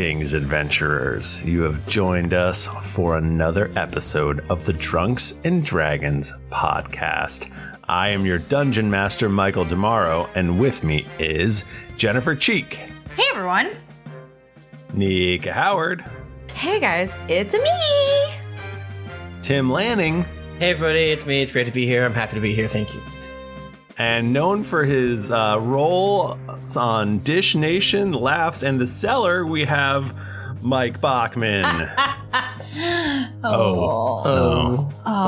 Greetings, adventurers. You have joined us for another episode of the Drunks and Dragons podcast. I am your dungeon master, Michael Demaro, and with me is Jennifer Cheek. Hey, everyone. Nika Howard. Hey, guys. It's me. Tim Lanning. Hey, everybody. It's me. It's great to be here. I'm happy to be here. Thank you. And known for his role on Dish Nation, Laughs, and The Cellar, we have Mike Bachman. Oh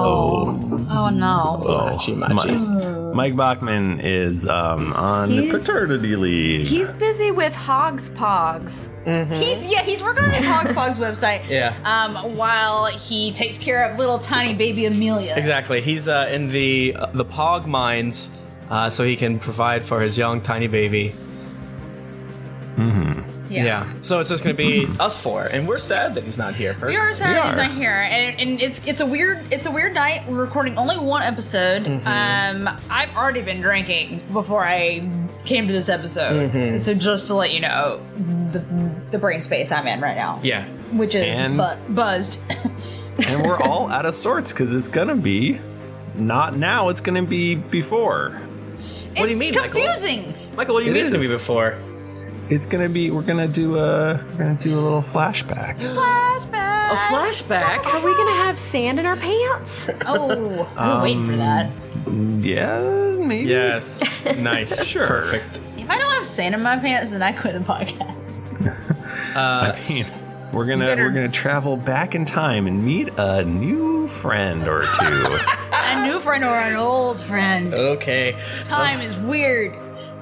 no. Mike Bachman is on paternity leave. He's busy with Hogs Pogs. Mm-hmm. He's working on his Hogs Pogs website. Yeah. While he takes care of little tiny baby Amelia. Exactly. He's in the Pog mines, so he can provide for his young tiny baby. Mm-hmm. Yeah. So it's just going to be us four, and we're sad that he's not here. We are sad he's not here, and it's a weird night. We're recording only one episode. Mm-hmm. I've already been drinking before I came to this episode, so just to let you know the brain space I'm in right now. Yeah, which is buzzed, and we're all out of sorts because it's gonna be not now. It's gonna be before. What do you mean, confusing, Michael? What do you mean it's gonna be before? It's gonna be. We're gonna do a little flashback. A flashback? Are we gonna have sand in our pants? Oh, I'm waiting for that. Yeah, maybe. Yes. Nice. Sure. Perfect. If I don't have sand in my pants, then I quit the podcast. I mean, we're gonna travel back in time and meet a new friend or two. A new friend or an old friend. Okay. Time is weird.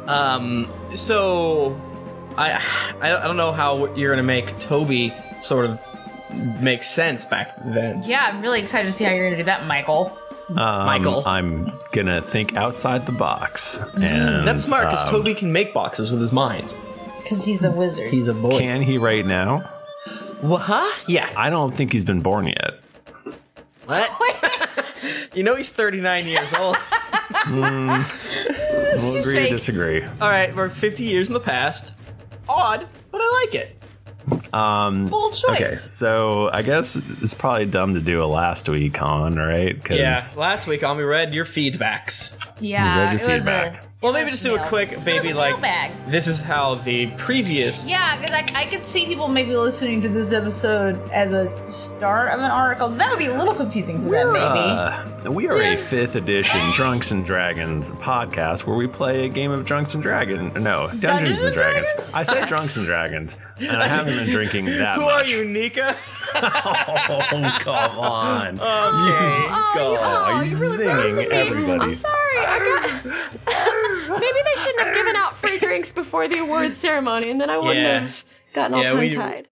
So I don't know how you're gonna make Toby sort of make sense back then. Yeah, I'm really excited to see how you're gonna do that, Michael. Michael, I'm gonna think outside the box. And that's smart because Toby can make boxes with his mind. Because he's a wizard. He's a boy. Can he right now? What? Huh? Yeah. I don't think he's been born yet. What? You know he's 39 years old. We'll agree to disagree. All right, we're 50 years in the past. Odd, but I like it. Bold choice. Okay, so I guess it's probably dumb to do a last week on, right? Yeah, last week on we read your feedbacks. Yeah, it was well, maybe just do a quick baby like this is how the previous. Yeah, because I could see people maybe listening to this episode as a start of an article. That would be a little confusing for them, maybe. We are a 5th edition Drunks and Dragons podcast where we play a game of Drunks and Dragons. No, Dungeons and Dragons. I said Drunks and Dragons, and I haven't been drinking that much. Who are you, Nika? Oh, come on. Okay. You're really singing, everybody. I'm sorry. Maybe they shouldn't have given out free drinks before the awards ceremony, and then I wouldn't have gotten all tongue-tied.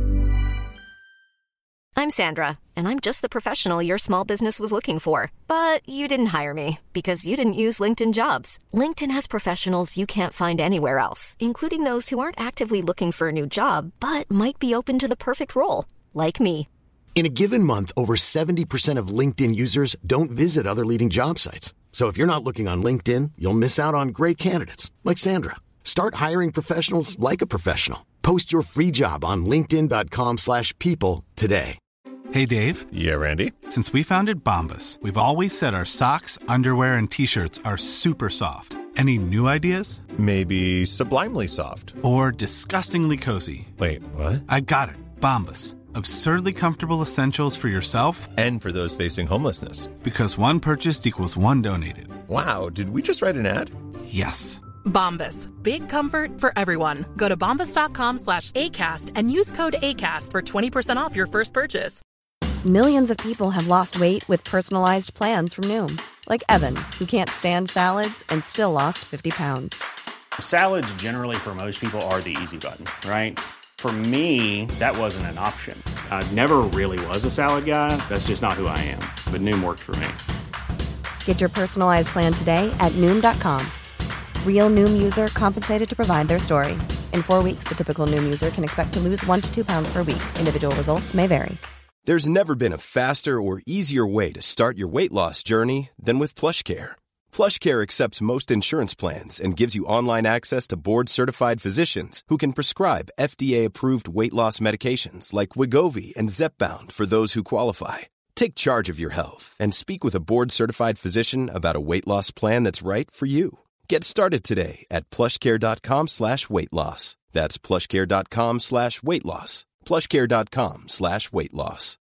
I'm Sandra, and I'm just the professional your small business was looking for. But you didn't hire me, because you didn't use LinkedIn Jobs. LinkedIn has professionals you can't find anywhere else, including those who aren't actively looking for a new job, but might be open to the perfect role, like me. In a given month, over 70% of LinkedIn users don't visit other leading job sites. So if you're not looking on LinkedIn, you'll miss out on great candidates like Sandra. Start hiring professionals like a professional. Post your free job on linkedin.com/people today. Hey, Dave. Yeah, Randy. Since we founded Bombas, we've always said our socks, underwear, and T-shirts are super soft. Any new ideas? Maybe sublimely soft. Or disgustingly cozy. Wait, what? I got it. Bombas. Absurdly comfortable essentials for yourself and for those facing homelessness. Because one purchased equals one donated. Wow, did we just write an ad? Yes. Bombas. Big comfort for everyone. Go to bombas.com/ACAST and use code ACAST for 20% off your first purchase. Millions of people have lost weight with personalized plans from Noom. Like Evan, who can't stand salads and still lost 50 pounds. Salads generally for most people are the easy button, right? For me, that wasn't an option. I never really was a salad guy. That's just not who I am. But Noom worked for me. Get your personalized plan today at Noom.com. Real Noom user compensated to provide their story. In 4 weeks, the typical Noom user can expect to lose 1 to 2 pounds per week. Individual results may vary. There's never been a faster or easier way to start your weight loss journey than with PlushCare. PlushCare accepts most insurance plans and gives you online access to board-certified physicians who can prescribe FDA-approved weight loss medications like Wegovy and Zepbound for those who qualify. Take charge of your health and speak with a board-certified physician about a weight loss plan that's right for you. Get started today at plushcare.com/weight loss. That's plushcare.com/weight loss. plushcare.com/weight loss.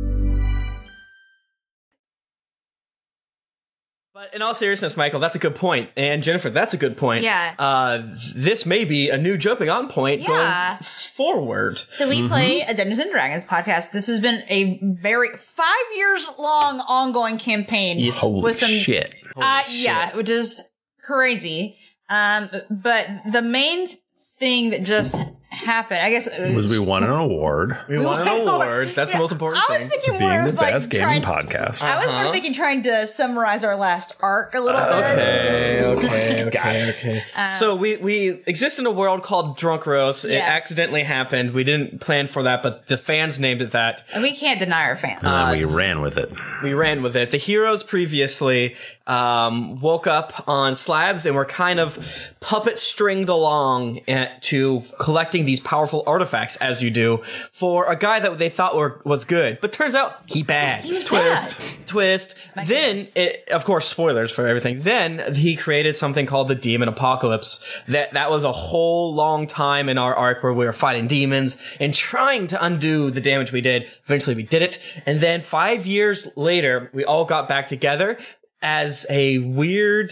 But in all seriousness, Michael, that's a good point. And Jennifer, that's a good point. Yeah. This may be a new jumping on point going forward. So we play a Dungeons & Dragons podcast. This has been a very 5 years long ongoing campaign. Holy with some, shit. Yeah, which is crazy. But the main thing that just happened, I guess, was we won an award. We won an award. That's the most important I thing. was thinking Being more the of like best gaming podcast. I was more thinking trying to summarize our last arc a little bit. Okay. So we exist in a world called Drunk Roast. It accidentally happened. We didn't plan for that, but the fans named it that. And we can't deny our fans. And then we ran with it. The heroes previously woke up on slabs and were kind of puppet stringed along to collecting these powerful artifacts, as you do, for a guy that they thought was good, but turns out he bad. He was Twist. Then, of course, spoilers for everything. Then he created something called the Demon Apocalypse. That was a whole long time in our arc where we were fighting demons and trying to undo the damage we did. Eventually, we did it, and then 5 years later, we all got back together as a weird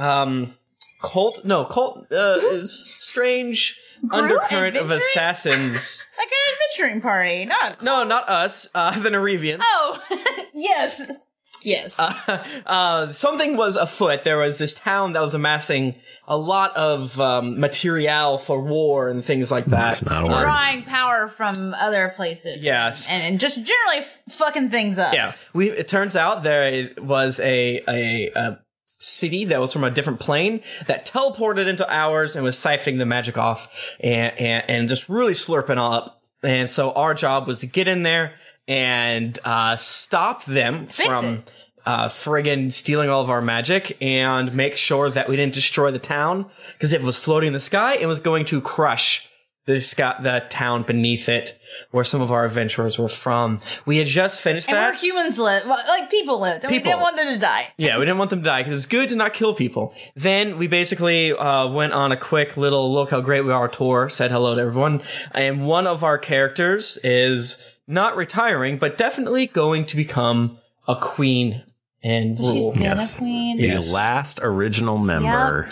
strange undercurrent of assassins. Like an adventuring party. No, not us. The Nerevians. Oh, yes. Yes. Something was afoot. There was this town that was amassing a lot of material for war and things like that. That's not a word. Drawing power from other places. Yes. And just generally fucking things up. Yeah. It turns out there was a city that was from a different plane that teleported into ours and was siphoning the magic off and just really slurping up. And so our job was to get in there and stop them from friggin' stealing all of our magic and make sure that we didn't destroy the town, because if it was floating in the sky, it was going to crush the town beneath it where some of our adventurers were from. We had just finished and that. where humans live, like people lived, and we didn't want them to die. Yeah, we didn't want them to die because it's good to not kill people. Then we basically went on a quick little look how great we are tour, said hello to everyone, and one of our characters is not retiring, but definitely going to become a queen and rule. She's been a queen. The last original member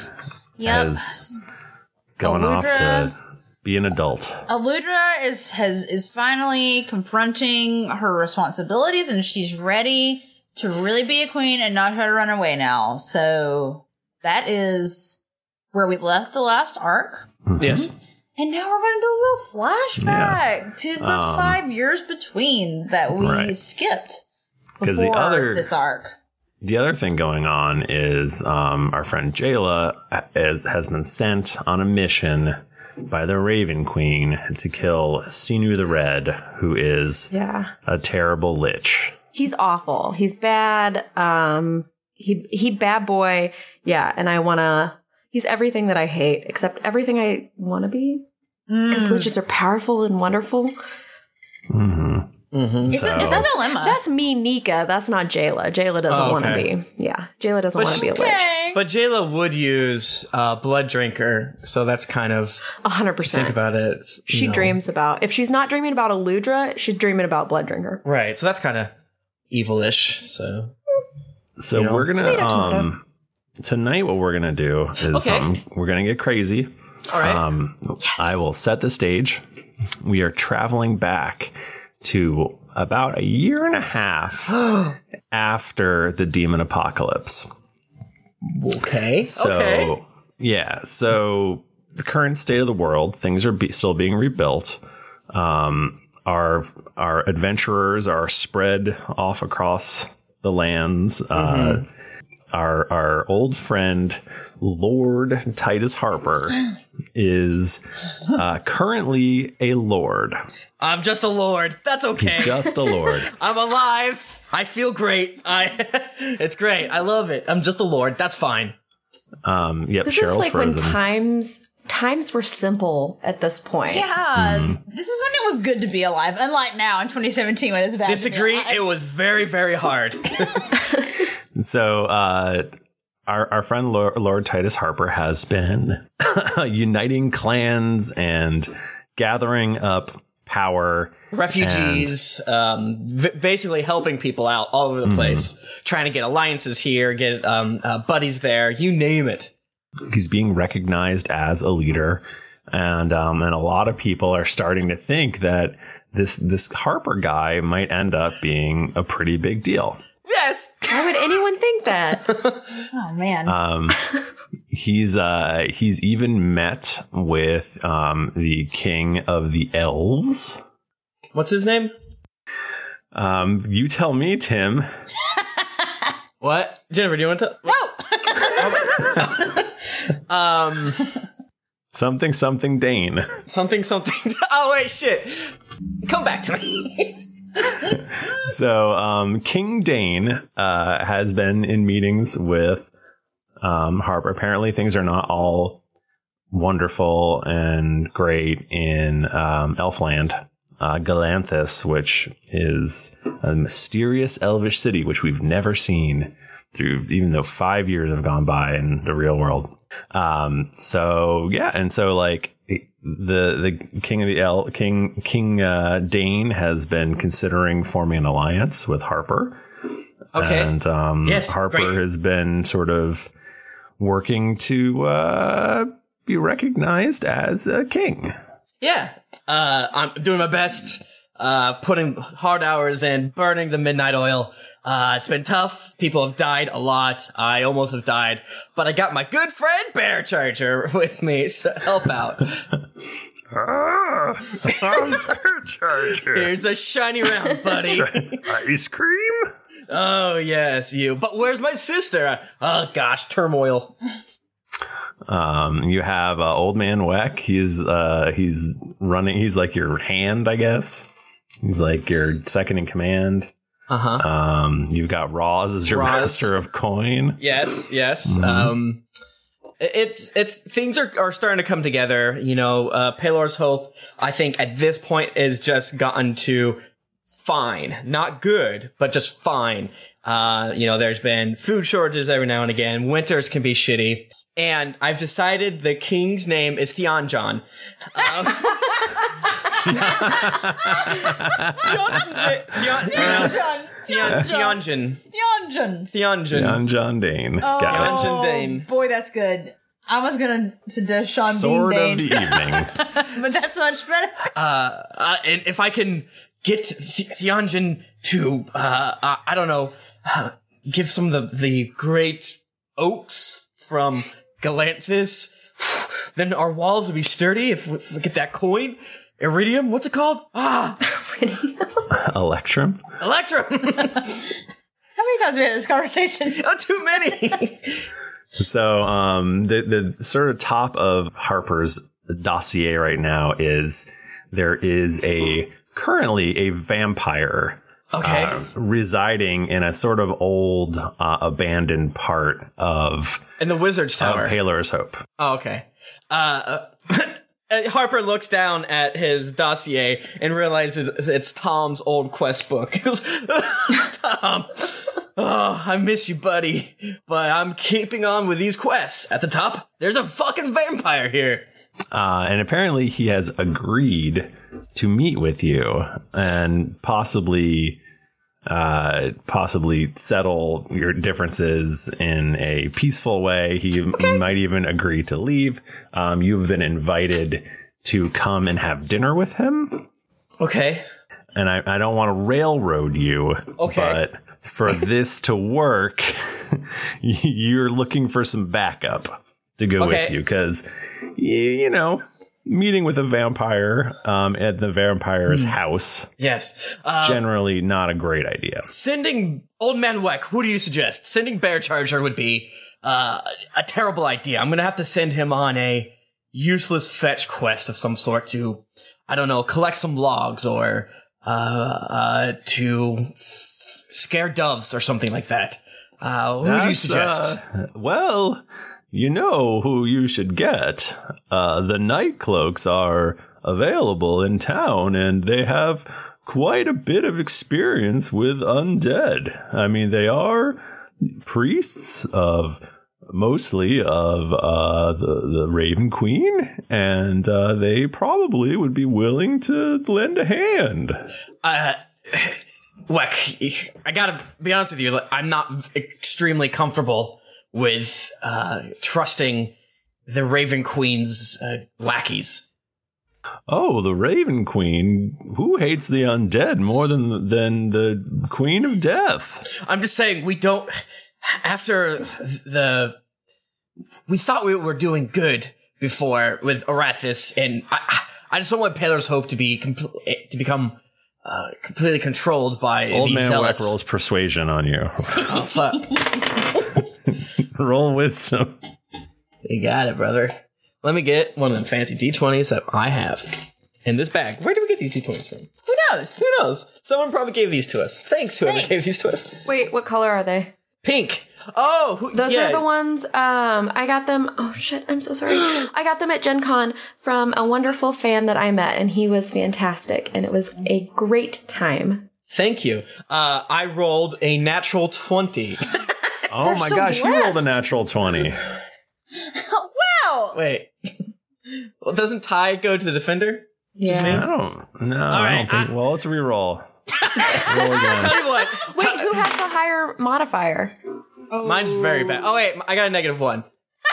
is going off to be an adult. Aludra is finally confronting her responsibilities, and she's ready to really be a queen and not try to run away now. So that is where we left the last arc. Mm-hmm. Yes. And now we're going to do a little flashback to the 5 years between that we skipped before this arc. The other thing going on is our friend Jayla has been sent on a mission by the Raven Queen to kill Sinu the Red, who is a terrible lich. He's awful. He's bad. He bad boy. Yeah, and he's everything that I hate, except everything I want to be. Because liches are powerful and wonderful. Mm-hmm. Mm-hmm. It's a dilemma. That's me, Nika. That's not Jayla. Jayla doesn't want to be. Yeah, Jayla doesn't want to be a lich. But Jayla would use Blood Drinker, so that's kind of 100%. Think about it. She dreams about. If she's not dreaming about Aludra, she's dreaming about Blood Drinker. Right. So that's kind of evilish. So we're gonna tonight. What we're gonna do is we're gonna get crazy. All right. I will set the stage. We are traveling back to about a year and a half after the Demon Apocalypse. Okay. So the current state of the world, things are still being rebuilt. Our adventurers are spread off across the lands. our old friend Lord Titus Harper is currently a lord. I'm just a lord. That's okay. He's just a lord. I'm alive. I feel great. It's great. I love it. I'm just a lord. That's fine. Yep. This Cheryl's is like frozen. when times were simple at this point. Yeah, this is when it was good to be alive. Unlike now in 2017 when it's bad. Disagree. To be alive. It was very, very hard. So our friend Lord Titus Harper has been uniting clans and gathering up power. Refugees, basically helping people out all over the place, trying to get alliances here, get buddies there, you name it. He's being recognized as a leader, and a lot of people are starting to think that this Harper guy might end up being a pretty big deal. Yes. Why would anyone think that? Oh man. He's even met with the king of the elves. What's his name? You tell me, Tim. What? Jennifer, do you want to? No. Something Dane. Something. Oh wait, shit. Come back to me. So, King Dane has been in meetings with Harper. Apparently, things are not all wonderful and great in Elfland. Galanthus, which is a mysterious elvish city, which we've never seen even though 5 years have gone by in the real world. So like the king of the King Dane has been considering forming an alliance with Harper. Okay. And yes, Harper great. has been sort of working to be recognized as a king. Yeah. I'm doing my best, putting hard hours in, burning the midnight oil. It's been tough. People have died a lot. I almost have died, but I got my good friend Bear Charger with me to help out. Bear Charger. Here's a shiny round, buddy. Ice cream? Oh, yes, you. But where's my sister? Oh, gosh, turmoil. You have Old Man Weck. He's running. He's like your hand, I guess. He's like your second in command. You've got Roz as your master of coin. Yes. It's things are starting to come together. You know, Pelor's Hope, I think at this point is just gotten to fine, not good, but just fine. You know, there's been food shortages every now and again. Winters can be shitty. And I've decided the king's name is Theonjon. Theonjon Dane. Got it. Theonjon Dane. Boy, that's good. I was gonna suggest Sean Sword Bean of Dane. the evening. But that's much better. And if I can get Theonjon to, I don't know, give some of the great oaks from Galanthus, then our walls will be sturdy if we get that coin. Iridium? What's it called? Electrum. Electrum! How many times have we had this conversation? Not too many. So, the sort of top of Harper's dossier right now is there is currently a vampire residing in a sort of old abandoned part of in the Wizard's Tower. Pelor's Hope. Oh, okay. Harper looks down at his dossier and realizes it's Tom's old quest book. He goes, Tom, I miss you, buddy, but I'm keeping on with these quests. At the top, there's a fucking vampire here. And apparently he has agreed to meet with you and possibly settle your differences in a peaceful way. He might even agree to leave. You've been invited to come and have dinner with him. Okay. And I don't want to railroad you. Okay. But for this to work, you're looking for some backup to go with you because, you know, meeting with a vampire at the vampire's house. Yes. Generally not a great idea. Sending Old Man Weck, who do you suggest? Sending Bear Charger would be a terrible idea. I'm going to have to send him on a useless fetch quest of some sort to, I don't know, collect some logs or to scare doves or something like that. Who do you suggest? Well, you know who you should get. The Night Cloaks are available in town, and they have quite a bit of experience with undead. I mean, they are priests mostly of the Raven Queen, and they probably would be willing to lend a hand. Weck, I gotta be honest with you, I'm not extremely comfortable with trusting the Raven Queen's lackeys. Oh, the Raven Queen? Who hates the undead more than the Queen of Death? I'm just saying, we don't... After we thought we were doing good before with Arathis, and I just don't want Paler's Hope to become completely controlled by Old these Man zealots. Weck rolls persuasion on you. Oh, fuck. Roll wisdom. You got it, brother. Let me get one of them fancy D20s that I have in this bag. Where did we get these D20s from? Who knows? Who knows? Someone probably gave these to us. Thanks, whoever gave these to us. Wait, what color are they? Pink. Oh, those are the ones. I got them. Oh shit! I'm so sorry. I got them at Gen Con from a wonderful fan that I met, and he was fantastic, and it was a great time. Thank you. I rolled a natural 20. Oh my gosh, you rolled a natural 20. Wow. Wait. Well, doesn't Ty go to the defender? Yeah. Just me? I don't think. Well, let's re-roll. Roll again. Tell you what. Wait, who has the higher modifier? Mine's very bad. Oh, wait. I got a -1.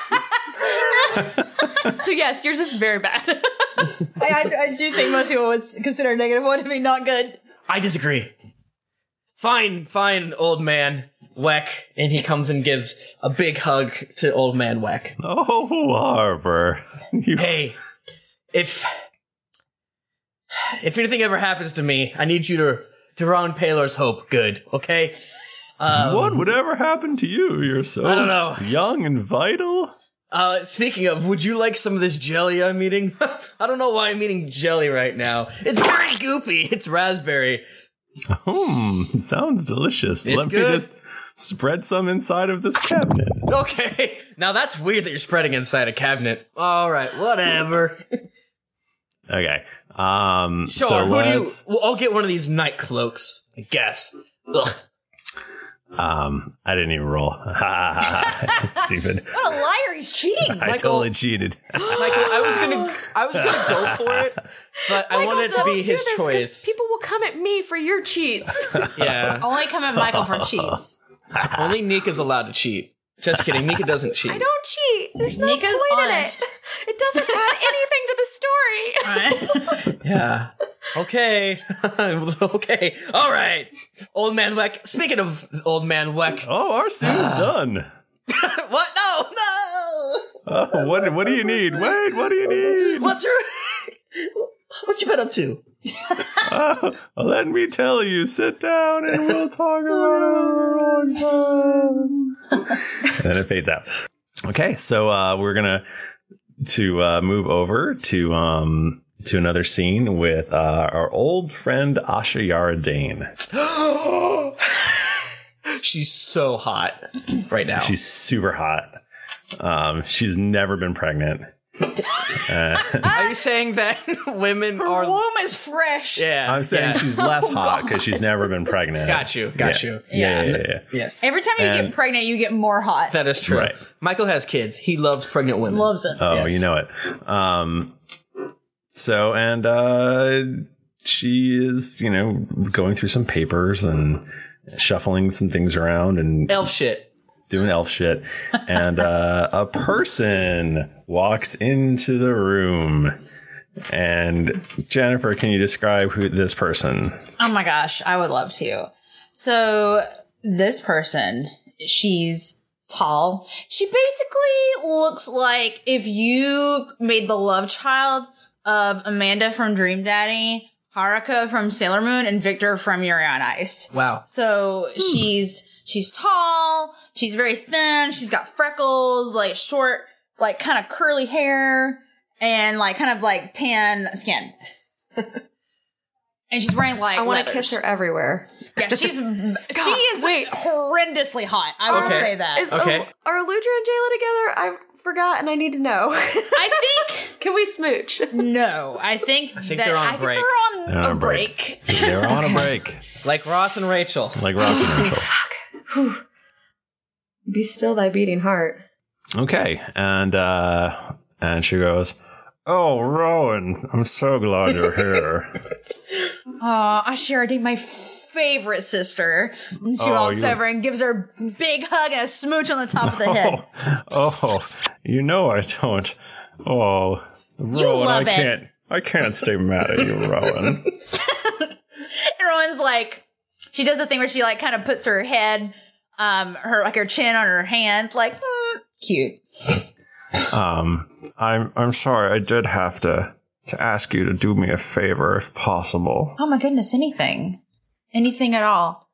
So, yes, yours is very bad. I do think most people would consider -1 to be not good. I disagree. Fine, Old Man Weck. And he comes and gives a big hug to Old Man Weck. Oh, Harper. Hey, if anything ever happens to me, I need you to run Paler's Hope good, okay? What would ever happen to you? You're so I don't know. Young and vital. Speaking of, would you like some of this jelly I'm eating? I don't know why I'm eating jelly right now. It's very goopy. It's raspberry. Sounds delicious. It's Let good. me just spread some inside of this cabinet. Okay. Now that's weird that you're spreading inside a cabinet. All right, whatever. Okay. Sure. So Well, I'll get one of these night cloaks, I guess. Ugh. I didn't even roll. Stupid. What a liar! He's cheating. I totally cheated. Michael, I was gonna go for it, but I wanted it to be his choice. People will come at me for your cheats. Yeah. Only come at Michael for cheats. Only Nika's allowed to cheat. Just kidding. Nika doesn't cheat. I don't cheat. There's no Nika's point honest. in it. It doesn't add anything to the story. Yeah. Okay. Okay. All right. Old Man Weck. Speaking of Old Man Weck. Oh, our scene's done. What? No. Oh, what do you need? Wait, what do you need? What you been up to? Let me tell you. Sit down and we'll talk about it a long time. And then it fades out. Okay, so we're gonna move over to another scene with our old friend Asha Yara Dane. She's so hot right now. She's super hot. She's never been pregnant. Are you saying that women Her womb is fresh. Yeah. I'm saying she's less hot because she's never been pregnant. Got you. Yeah. Yes. Every time you get pregnant, you get more hot. That is true. Right. Michael has kids. He loves pregnant women. Loves it. Oh, Yes. you know it. She is, going through some papers and shuffling some things around and Elf shit. Doing elf shit. And a person walks into the room. And Jennifer, can you describe who this person? Oh my gosh, I would love to. So this person, she's tall. She basically looks like if you made the love child of Amanda from Dream Daddy, Haruka from Sailor Moon, and Victor from Yuri on Ice. Wow. So she's tall, she's very thin, she's got freckles, like short, like kind of curly hair, and like kind of like tan skin. And she's wearing like I want to leathers. kiss her everywhere. Yeah, she is horrendously hot. I will say that. Are Aludra and Jayla together? I forgot and I need to know. I think. Can we smooch? No, I think they're on a break. They're on a break. They're on a break. Like Ross and Rachel. Fuck. Whew. Be still thy beating heart. Okay, and she goes, "Oh, Rowan, I'm so glad you're here." Oh, Ashiradi, my favorite sister. And she walks over and gives her a big hug and a smooch on the top of the head. Oh, you know I don't. Oh, Rowan, I can't stay mad at you, Rowan. Rowan's like, she does the thing where she like kind of puts her head, her chin on her hand, like, cute. I'm sorry, I did have to ask you to do me a favor if possible. Oh my goodness, anything at all.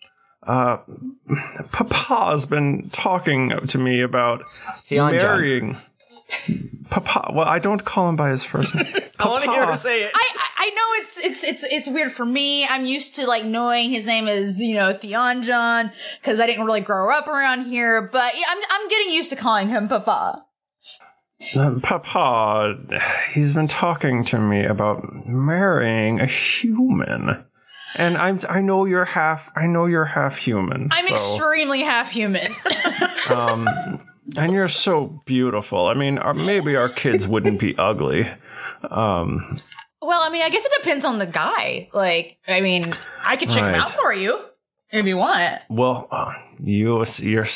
Papa's been talking to me about Theon marrying. Papa. Well, I don't call him by his first name. I want to hear her say it. I know it's weird for me. I'm used to like knowing his name is, Theon John, because I didn't really grow up around here, but I'm getting used to calling him Papa. Papa, he's been talking to me about marrying a human. And I know you're half human. I'm extremely half human. And you're so beautiful. I mean, maybe our kids wouldn't be ugly. Well, I mean, I guess it depends on the guy. Like, I mean, I could check him out for you if you want. Well, you're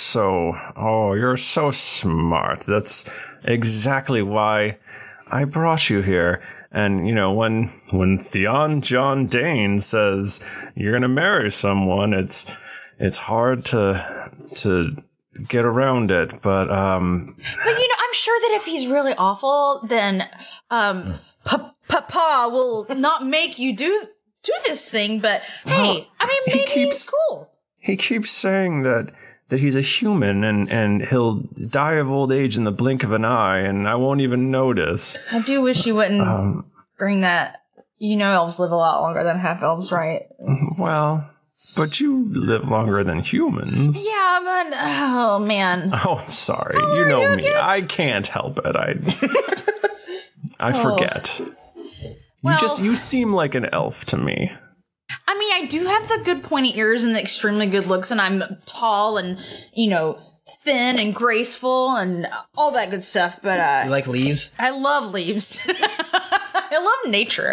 so smart. That's exactly why I brought you here. And, when Theon John Dane says you're going to marry someone, it's hard to get around it. But I'm sure that if he's really awful, then Papa will not make you do this thing. But hey, maybe he's cool. He keeps saying that he's a human and he'll die of old age in the blink of an eye, and I won't even notice. I do wish you wouldn't bring that. Elves live a lot longer than half elves, right? Well, but you live longer than humans. Yeah, but oh man. Oh, I'm sorry. You know me. I can't help it. I forget. You seem like an elf to me. I mean, I do have the good pointy ears and the extremely good looks, and I'm tall and, thin and graceful and all that good stuff, but you like leaves? I love leaves. I love nature.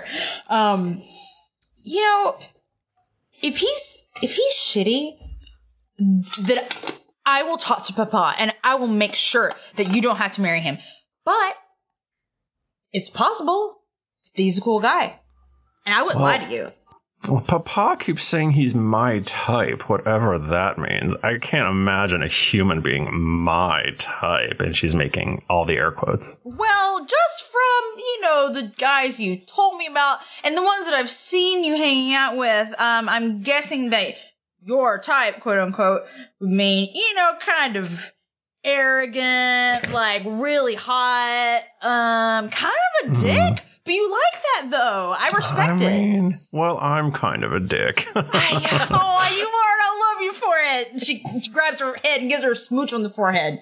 If he's shitty, then I will talk to Papa and I will make sure that you don't have to marry him. But it's possible that he's a cool guy. And I wouldn't lie to you. Well, Papa keeps saying he's my type, whatever that means. I can't imagine a human being my type. And she's making all the air quotes. Well, just from, the guys you told me about and the ones that I've seen you hanging out with, I'm guessing that your type, quote unquote, would mean, kind of arrogant, like really hot, kind of a dick. But you like that, though. I respect it. Well, I'm kind of a dick. You are, and I love you for it. She grabs her head and gives her a smooch on the forehead.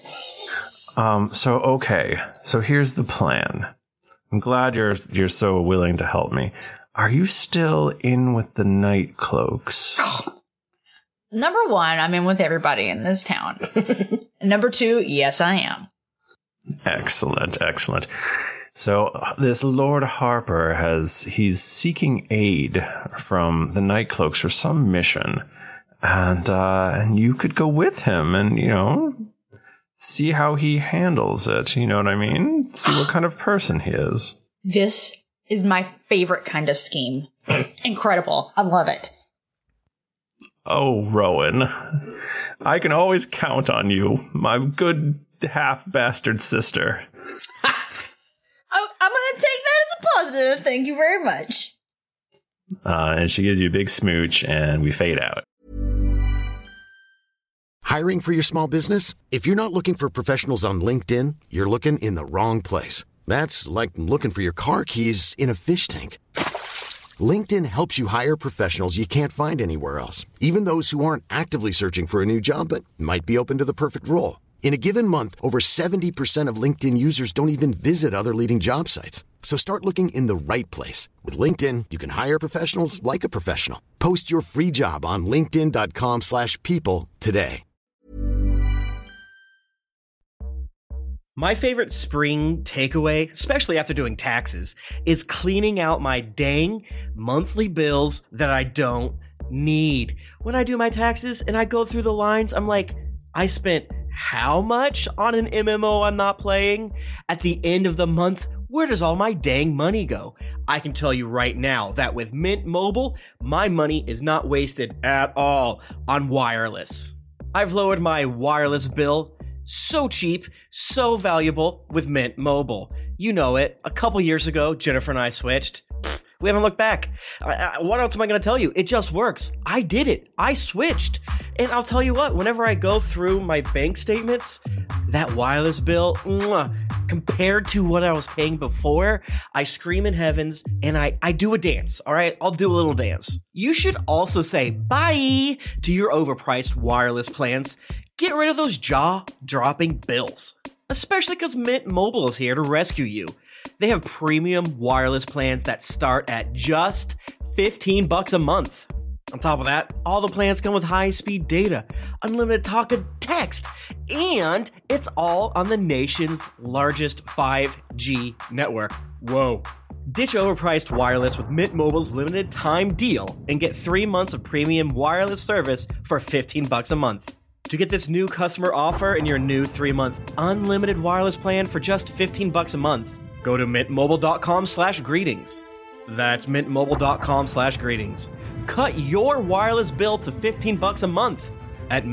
So here's the plan. I'm glad you're so willing to help me. Are you still in with the Night Cloaks? Number one, I'm in with everybody in this town. Number two, yes, I am. Excellent. So this Lord Harper he's seeking aid from the Night Cloaks for some mission, and you could go with him and see how he handles it. You know what I mean? See what kind of person he is. This is my favorite kind of scheme. Incredible. I love it. Oh, Rowan, I can always count on you, my good half-bastard sister. I'm going to take that as a positive. Thank you very much. And she gives you a big smooch, and we fade out. Hiring for your small business? If you're not looking for professionals on LinkedIn, you're looking in the wrong place. That's like looking for your car keys in a fish tank. LinkedIn helps you hire professionals you can't find anywhere else, even those who aren't actively searching for a new job but might be open to the perfect role. In a given month, over 70% of LinkedIn users don't even visit other leading job sites. So start looking in the right place. With LinkedIn, you can hire professionals like a professional. Post your free job on linkedin.com/people today. My favorite spring takeaway, especially after doing taxes, is cleaning out my dang monthly bills that I don't need. When I do my taxes and I go through the lines, I'm like, I spent how much on an MMO I'm not playing? At the end of the month, where does all my dang money go? I can tell you right now that with Mint Mobile, my money is not wasted at all on wireless. I've lowered my wireless bill so cheap, so valuable with Mint Mobile. You know it. A couple years ago, Jennifer and I switched. We haven't looked back. What else am I going to tell you? It just works. I did it. I switched. And I'll tell you what, whenever I go through my bank statements, that wireless bill, compared to what I was paying before, I scream in heavens and I do a dance, all right? I'll do a little dance. You should also say bye to your overpriced wireless plans. Get rid of those jaw-dropping bills, especially because Mint Mobile is here to rescue you. They have premium wireless plans that start at just $15 a month. On top of that, all the plans come with high-speed data, unlimited talk and text, and it's all on the nation's largest 5G network. Whoa. Ditch overpriced wireless with Mint Mobile's limited time deal and get 3 months of premium wireless service for $15 a month. To get this new customer offer and your new 3-month unlimited wireless plan for just $15 a month, go to mintmobile.com/greetings. That's mintmobile.com/greetings. Cut your wireless bill to $15 a month at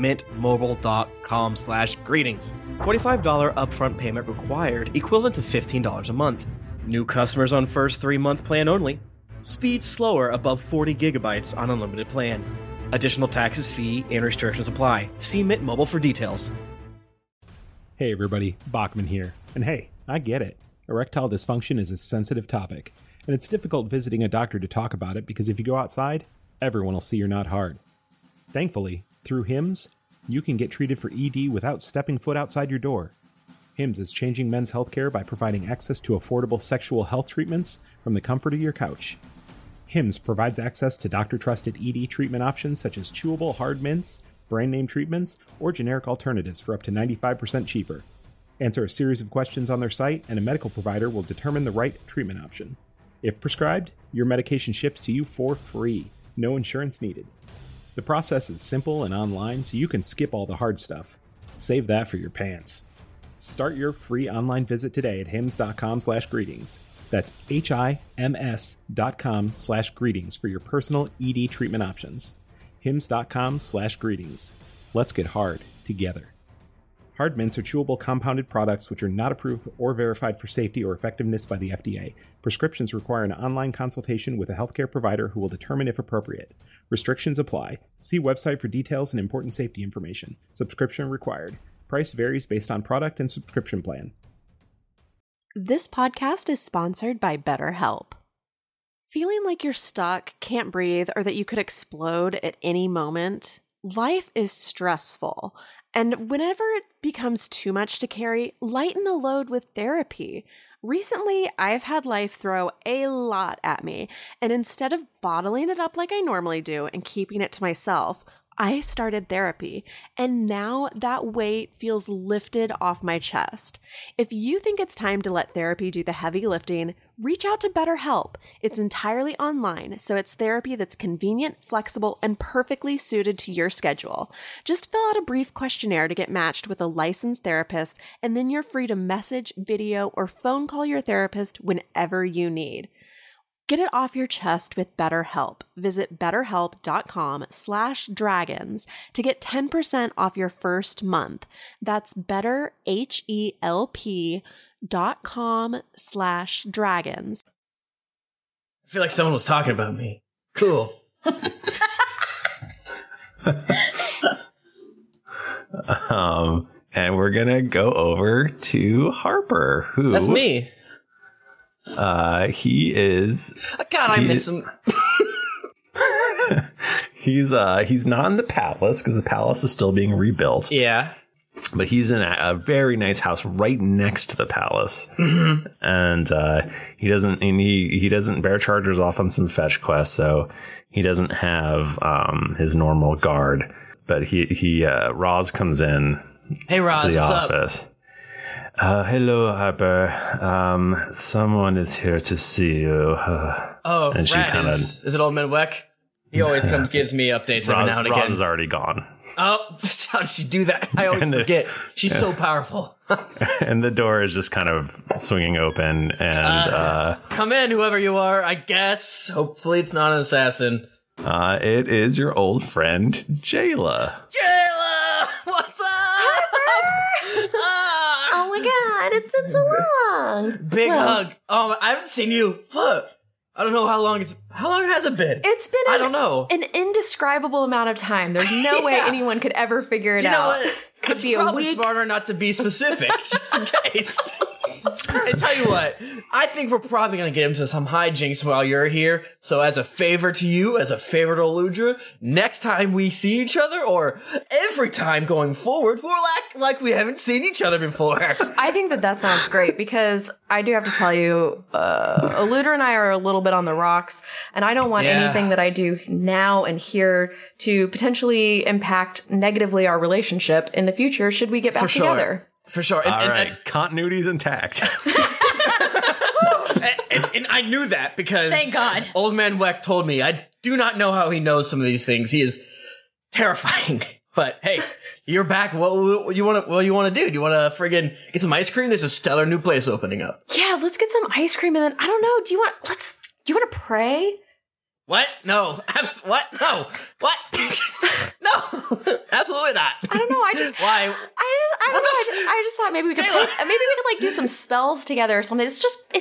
mintmobile.com/greetings. $45 upfront payment required, equivalent to $15 a month. New customers on first 3-month plan only. Speed slower above 40 gigabytes on unlimited plan. Additional taxes, fee, and restrictions apply. See Mint Mobile for details. Hey everybody, Bachman here. And hey, I get it. Erectile dysfunction is a sensitive topic, and it's difficult visiting a doctor to talk about it because if you go outside, everyone will see you're not hard. Thankfully, through HIMS, you can get treated for ED without stepping foot outside your door. HIMS is changing men's healthcare by providing access to affordable sexual health treatments from the comfort of your couch. HIMS provides access to doctor-trusted ED treatment options such as chewable hard mints, brand-name treatments, or generic alternatives for up to 95% cheaper. Answer a series of questions on their site, and a medical provider will determine the right treatment option. If prescribed, your medication ships to you for free, no insurance needed. The process is simple and online, so you can skip all the hard stuff. Save that for your pants. Start your free online visit today at hims.com/greetings. That's HIMS.com/greetings for your personal ED treatment options. hims.com/greetings. Let's get hard together. Hard mints are chewable compounded products which are not approved or verified for safety or effectiveness by the FDA. Prescriptions require an online consultation with a healthcare provider who will determine if appropriate. Restrictions apply. See website for details and important safety information. Subscription required. Price varies based on product and subscription plan. This podcast is sponsored by BetterHelp. Feeling like you're stuck, can't breathe, or that you could explode at any moment? Life is stressful, and whenever it becomes too much to carry, lighten the load with therapy. Recently, I've had life throw a lot at me, and instead of bottling it up like I normally do and keeping it to myself, I started therapy, and now that weight feels lifted off my chest. If you think it's time to let therapy do the heavy lifting, reach out to BetterHelp. It's entirely online, so it's therapy that's convenient, flexible, and perfectly suited to your schedule. Just fill out a brief questionnaire to get matched with a licensed therapist, and then you're free to message, video, or phone call your therapist whenever you need. Get it off your chest with BetterHelp. Visit betterhelp.com/dragons to get 10% off your first month. That's betterhelp.com/dragons. feel like someone was talking about me. Cool. And we're gonna go over to Harper, who That's me. He is. God, I miss him. He's not in the palace because the palace is still being rebuilt. Yeah. But he's in a very nice house right next to the palace. Mm-hmm. And he doesn't bear chargers off on some fetch quests, so he doesn't have his normal guard. But he Roz comes in. Hey Roz, to the what's office. Hello, Harper. Someone is here to see you. And she kind of is it Old Man Weck? He always gives me updates every now and again. Roz is already gone. Oh, how did she do that? I always forget. She's so powerful. And the door is just kind of swinging open. And come in, whoever you are. I guess. Hopefully, it's not an assassin. It is your old friend Jayla. Jayla, what's up? Oh my god, it's been so long. Big hug. Oh, I haven't seen you. Fuck. I don't know how long has it been? It's been I don't know. An indescribable amount of time. There's no way anyone could ever figure it out. You know what? Could it's be probably a week. smarter not to be specific, just in case. And tell you what, I think we're probably going to get into some hijinks while you're here. So as a favor to you, as a favor to Aludra, next time we see each other, or every time going forward, we'll act like we haven't seen each other before. I think that sounds great, because I do have to tell you, Aludra and I are a little bit on the rocks, and I don't want anything that I do now and here to potentially impact negatively our relationship in the future should we get back together. For sure. All right. Continuity's intact. And I knew that because thank God. Old Man Weck told me. I do not know how he knows some of these things. He is terrifying. But hey, you're back. What you want to do? Do you want to friggin' get some ice cream? There's a stellar new place opening up. Yeah, let's get some ice cream, and then I don't know. Do you want to pray? What? No. What? No. What? No. Absolutely not. I don't know. I just thought maybe we could like do some spells together or something. It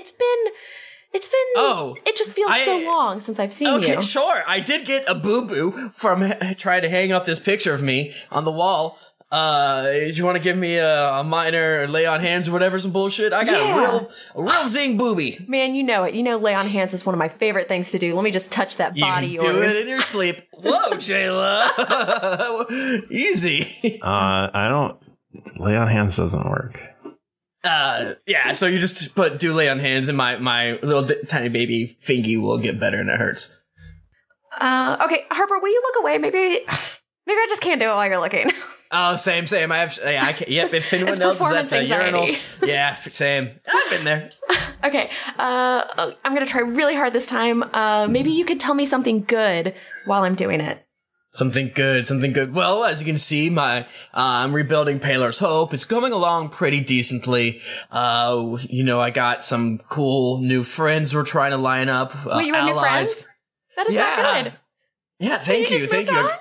just feels so long since I've seen you. Okay, sure. I did get a boo-boo from trying to hang up this picture of me on the wall. Do you want to give me a minor or lay on hands or whatever, some bullshit? I got a real zing booby. Man, you know it. You know lay on hands is one of my favorite things to do. Let me just touch that body of yours. Do it in your sleep. Whoa, Jayla. Easy. Lay on hands doesn't work. Yeah, so you just do lay on hands and my little tiny baby fingy will get better and it hurts. Okay, Harper, will you look away? Maybe I just can't do it while you're looking. Oh, same. I can't. Yep. If anyone else is at the urinal, yeah, same. I've been there. Okay. I'm gonna try really hard this time. Maybe you could tell me something good while I'm doing it. Something good. Well, as you can see, I'm rebuilding Paler's Hope. It's coming along pretty decently. I got some cool new friends we're trying to line up. Wait, you have new friends? That is not good. Yeah, thank you. We've been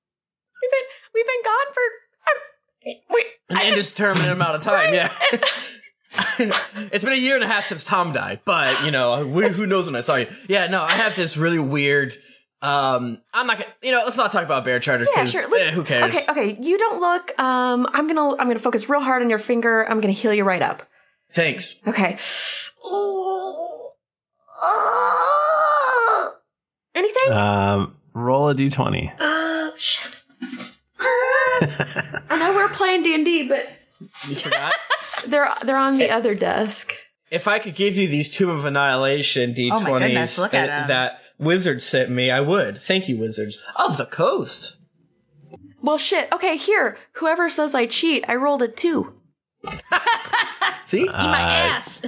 gone for an indeterminate amount of time. Yeah. It's been 1.5 years since Tom died, but who knows when I saw you? Yeah, no, I have this really weird. I'm not gonna. let's not talk about bear chargers because who cares? Okay. You don't look. I'm gonna focus real hard on your finger. I'm gonna heal you right up. Thanks. Okay. Anything? Roll a d20. Shit. I know we're playing D&D, but you forgot. They're on the other desk. If I could give you these Tomb of Annihilation D20s oh my goodness, look at them. that Wizard sent me, I would. Thank you, Wizards of the Coast. Well, shit. Okay, here. Whoever says I cheat, I rolled a 2. See? Eat my ass.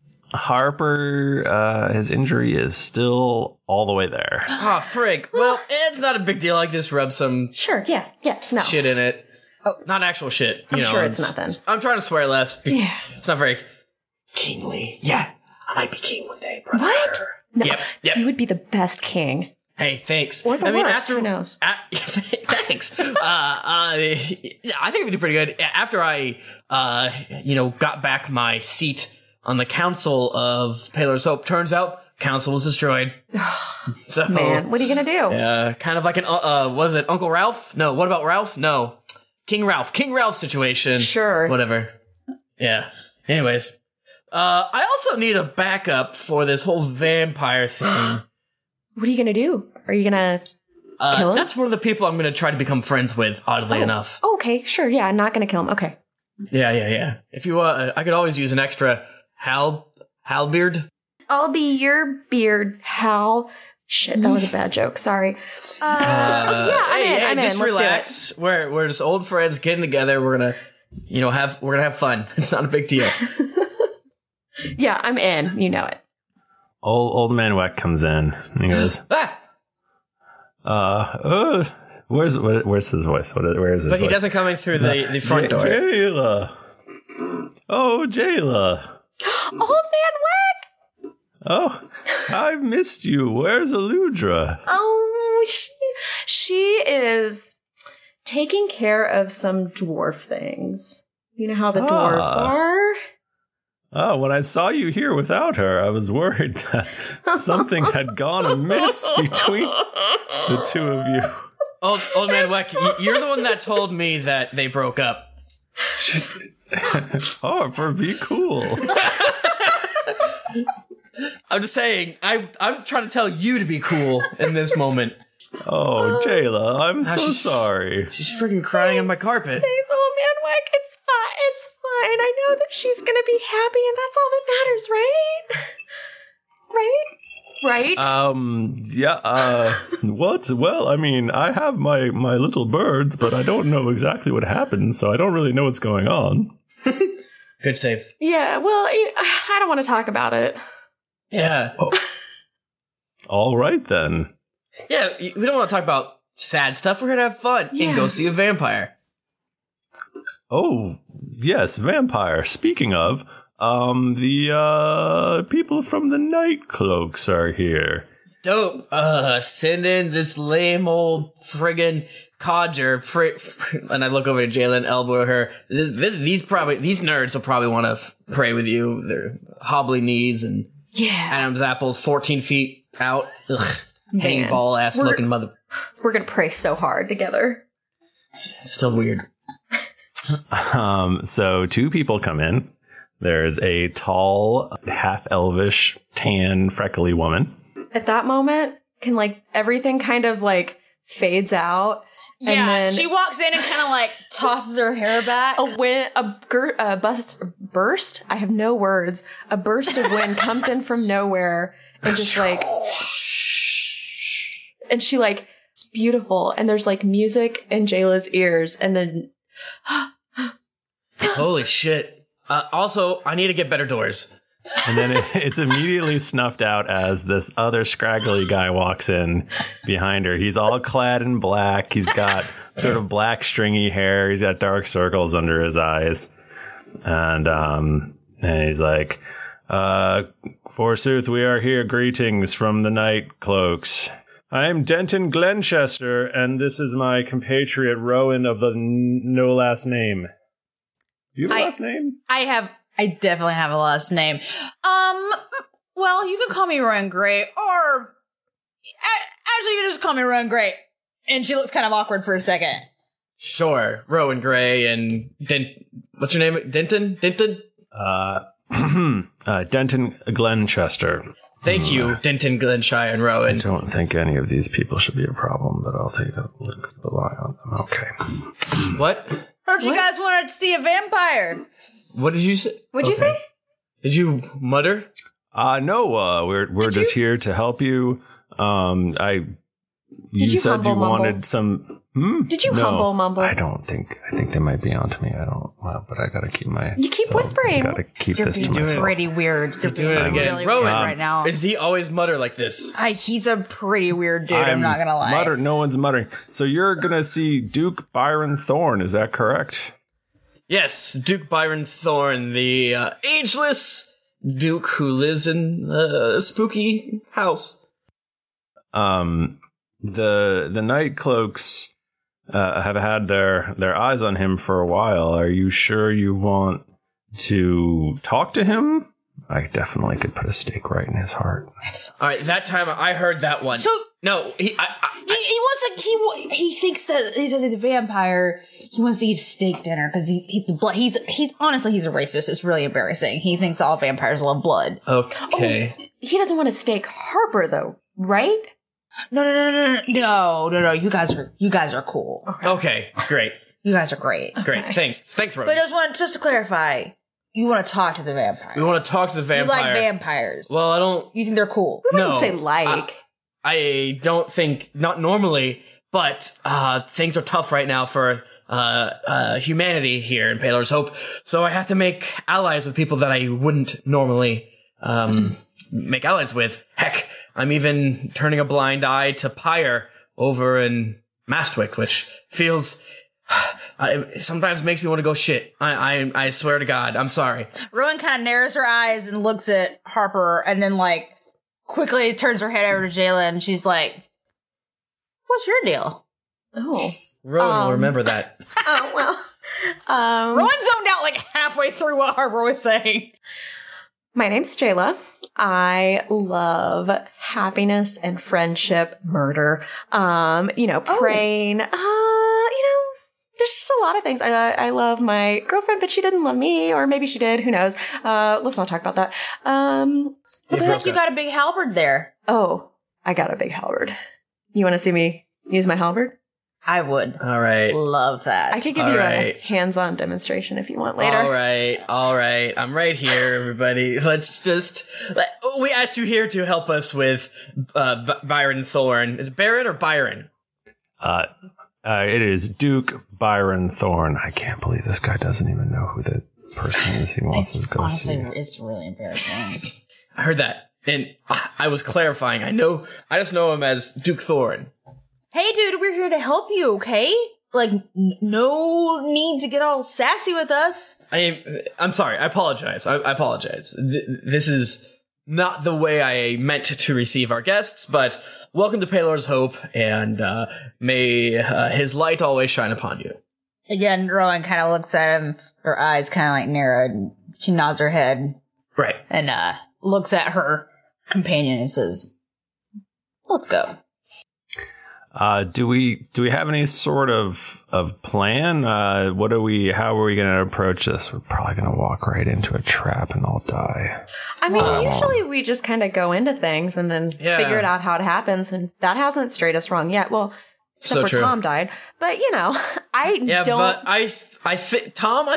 Harper, his injury is still all the way there. Oh, frig. Well, it's not a big deal. I just rub some shit in it. Oh, not actual shit. I'm sure it's nothing. I'm trying to swear less. Yeah. It's not very kingly. Yeah, I might be king one day, brother. What? No, Yep. you would be the best king. Hey, thanks. Or the worst, who knows? Thanks. I think it'd be pretty good. After I, got back my seat on the Council of Paler's Hope, turns out Council was destroyed. So, Man, what are you gonna do? kind of like was it Uncle Ralph? No, what about Ralph? No. King Ralph situation. Sure. Whatever. Yeah. Anyways. I also need a backup for this whole vampire thing. What are you gonna do? Are you gonna kill him? That's one of the people I'm gonna try to become friends with, oddly enough. Oh, okay, sure. Yeah, I'm not gonna kill him. Okay. Yeah. If you I could always use an extra Halbeard. I'll be your beard, Hal. Shit, that was a bad joke. Sorry. I'm in. Just Let's relax. We're just old friends getting together. We're gonna, have fun. It's not a big deal. do it. Yeah, I'm in. You know it. Old man Weck comes in and he goes, where's his voice? Where is his But voice? he doesn't come in through the front door. Jayla. Oh, Jayla. Old man Weck! Oh, I've missed you. Where's Aludra? Oh, she is taking care of some dwarf things. You know how the dwarves are? Oh, when I saw you here without her, I was worried that something had gone amiss between the two of you. Old man Weck, you're the one that told me that they broke up. Harper, be cool. I'm just saying, I'm trying to tell you to be cool in this moment. Oh, Jayla, I'm so sorry. She's freaking crying on my carpet. Thanks, old man Weck. It's fine. It's fine. I know that she's gonna be happy, and that's all that matters, right? Right? Yeah, what? Well, I mean, I have my little birds, but I don't know exactly what happened, so I don't really know what's going on. Good save. Yeah, well, I don't want to talk about it. Yeah. Oh. All right, then. Yeah, we don't want to talk about sad stuff. We're going to have fun and go see a vampire. Oh, yes, vampire. Speaking of, the people from the Night Cloaks are here. Dope. Send in this lame old friggin' codger. And I look over to Jayla and elbow her. These nerds will probably want to pray with you. Their hobbly knees and Adam's apples 14 feet out. Ugh. Hang ball ass looking mother. We're gonna pray so hard together. It's still weird. So two people come in. There's a tall, half-elvish, tan, freckly woman. At that moment, can everything kind of fades out. Yeah, and then she walks in and kind of tosses her hair back. A burst. I have no words. A burst of wind comes in from nowhere and just and she it's beautiful. And there's music in Jayla's ears, and then holy shit. Also, I need to get better doors. And then it's immediately snuffed out as this other scraggly guy walks in behind her. He's all clad in black. He's got sort of black stringy hair. He's got dark circles under his eyes. And he's like, forsooth, we are here. Greetings from the Night Cloaks. I am Denton Glenchester, and this is my compatriot Rowan of the no last name. Do you have a last name? I definitely have a last name. Well, you can call me Rowan Gray, or actually, you just call me Rowan Gray. And she looks kind of awkward for a second. Sure, Rowan Gray and what's your name? Denton? Denton Glenchester. Thank you, Denton Glenshire and Rowan. I don't think any of these people should be a problem, but I'll take a look, rely on them. Okay. What? Heard you guys wanted to see a vampire. What did you say? What'd you say? Did you mutter? No, we're just here to help you. You said you wanted some. Did you humble mumble? I think they might be onto me. I don't. Well, but I gotta keep my. You keep whispering. I gotta keep this to myself. You're pretty weird. You're doing it again, really Rowan. weird right now. Does he always mutter like this? He's a pretty weird dude. I'm not gonna lie. No one's muttering. So you're gonna see Duke Byron Thorne. Is that correct? Yes, Duke Byron Thorne, the ageless Duke who lives in a spooky house. The Night Cloaks have had their eyes on him for a while. Are you sure you want to talk to him? I definitely could put a stake right in his heart. All right, that time I heard that one. So no, he thinks that he's a vampire. He wants to eat steak dinner because he's honestly he's a racist. It's really embarrassing. He thinks all vampires love blood. Okay. Oh, he doesn't want to stake Harper though, right? No. You guys are cool. Okay, great. You guys are great. Great. Thanks, Rose. But just to clarify, you want to talk to the vampire. We want to talk to the vampire. You like vampires. Well, I don't. You think they're cool? We wouldn't say like. I don't think, not normally, but things are tough right now for humanity here in Paler's Hope. So I have to make allies with people that I wouldn't normally make allies with. Heck, I'm even turning a blind eye to Pyre over in Mastwick, which feels... sometimes makes me want to go shit. I swear to God, I'm sorry. Rowan kind of narrows her eyes and looks at Harper and then like quickly turns her head over to Jayla and she's like, what's your deal? Oh. Rowan will remember that. Oh, well. Rowan zoned out like halfway through what Harper was saying. My name's Jayla. I love happiness and friendship, murder, praying, there's just a lot of things. I love my girlfriend, but she didn't love me, or maybe she did. Who knows? Let's not talk about that. Looks like you got a big halberd there. Oh, I got a big halberd. You want to see me use my halberd? I would. All right. Love that. I could give you a hands-on demonstration if you want later. All right. I'm right here, everybody. Let's just... we asked you here to help us with Byron Thorne. Is it Baron or Byron? It is Duke Byron Thorne. I can't believe this guy doesn't even know who the person is he wants to go see. It's really embarrassing. I heard that, and I was clarifying. I just know him as Duke Thorne. Hey, dude, we're here to help you, okay? Like, no need to get all sassy with us. I'm sorry. I apologize. I apologize. This is not the way I meant to receive our guests, but welcome to Paler's Hope, and may his light always shine upon you. Again, Rowan kind of looks at him, her eyes kind of like narrowed, and she nods her head. Right. And looks at her companion and says, let's go. Do we have any sort of plan? How are we going to approach this? We're probably going to walk right into a trap and I'll die. I mean, usually we just kind of go into things and then figure it out how it happens, and that hasn't strayed us wrong yet. Well, except for Tom died, but But I think Tom.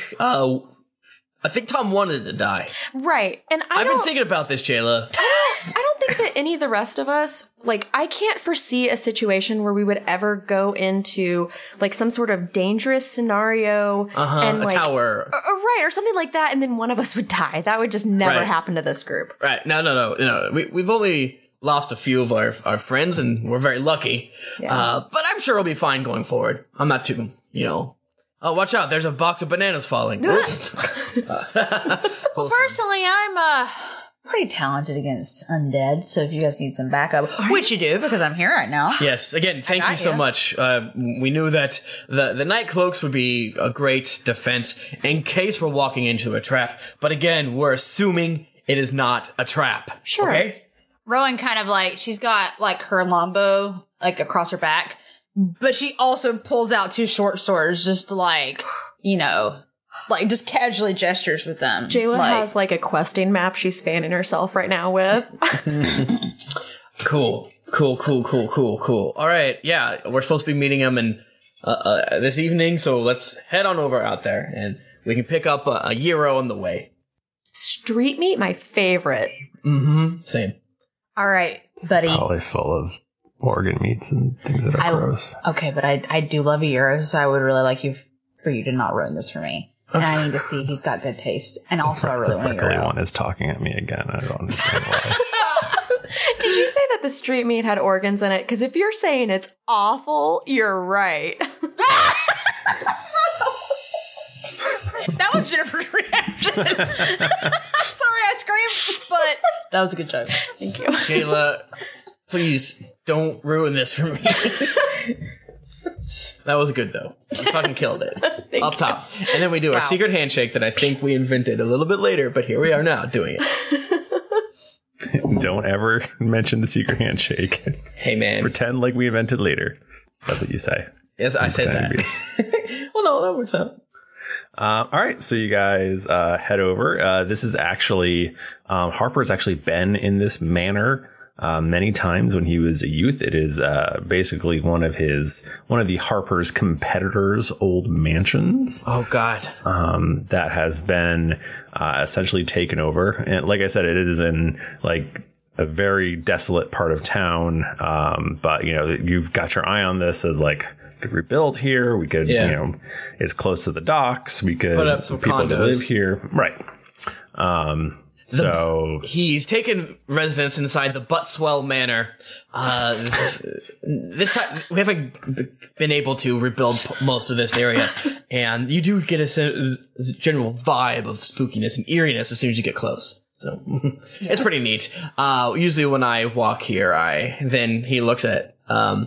I think Tom wanted to die. Right, and I've been thinking about this, Jayla. I don't think that any of the rest of us, I can't foresee a situation where we would ever go into, some sort of dangerous scenario. And, a tower. Right, or something like that, and then one of us would die. That would just never happen to this group. Right, no. We've only lost a few of our friends, and we're very lucky. Yeah. But I'm sure it'll be fine going forward. I'm not too, oh, watch out, there's a box of bananas falling. Well, personally, I'm pretty talented against undead, so if you guys need some backup, which you do because I'm here right now. Yes, again, thank you so much. We knew that the night cloaks would be a great defense in case we're walking into a trap, but again, we're assuming it is not a trap. Sure. Okay? Rowan kind of she's got her longbow across her back, but she also pulls out two short swords just to just casually gestures with them. Jayla has a questing map she's fanning herself right now with. Cool. All right, yeah, we're supposed to be meeting him this evening, so let's head on over out there, and we can pick up a gyro on the way. Street meat, my favorite. Mm-hmm. Same. All right, buddy. Probably full of organ meats and things that are gross. Okay, but I do love a gyro, so I would really like for you to not ruin this for me. And I need to see if he's got good taste. And also, I really want to The one is talking at me again. I don't understand why. Did you say that the street meat had organs in it? Because if you're saying it's awful, you're right. That was Jennifer's reaction. I'm sorry I screamed, but that was a good joke. Thank you. Jayla, please don't ruin this for me. That was good, though. You fucking killed it. up top. And then we do our secret handshake that I think we invented a little bit later, but here we are now doing it. Don't ever mention the secret handshake. Hey, man. Pretend like we invented later. That's what you say. Yes, I said that. Well, no, that works out. All right, so you guys head over. This is actually Harper's actually been in this manor many times when he was a youth. It is basically one of the Harper's competitors' old mansions. Oh God, that has been essentially taken over. And like I said, it is in like a very desolate part of town. But you've got your eye on this as like. Could rebuild here. We could, it's close to the docks. We could put up some people condos. to live here, right? So he's taken residence inside the Buttswell Manor. This time we haven't been able to rebuild most of this area, and you do get a general vibe of spookiness and eeriness as soon as you get close. So it's pretty neat. Usually when I walk here, then he looks at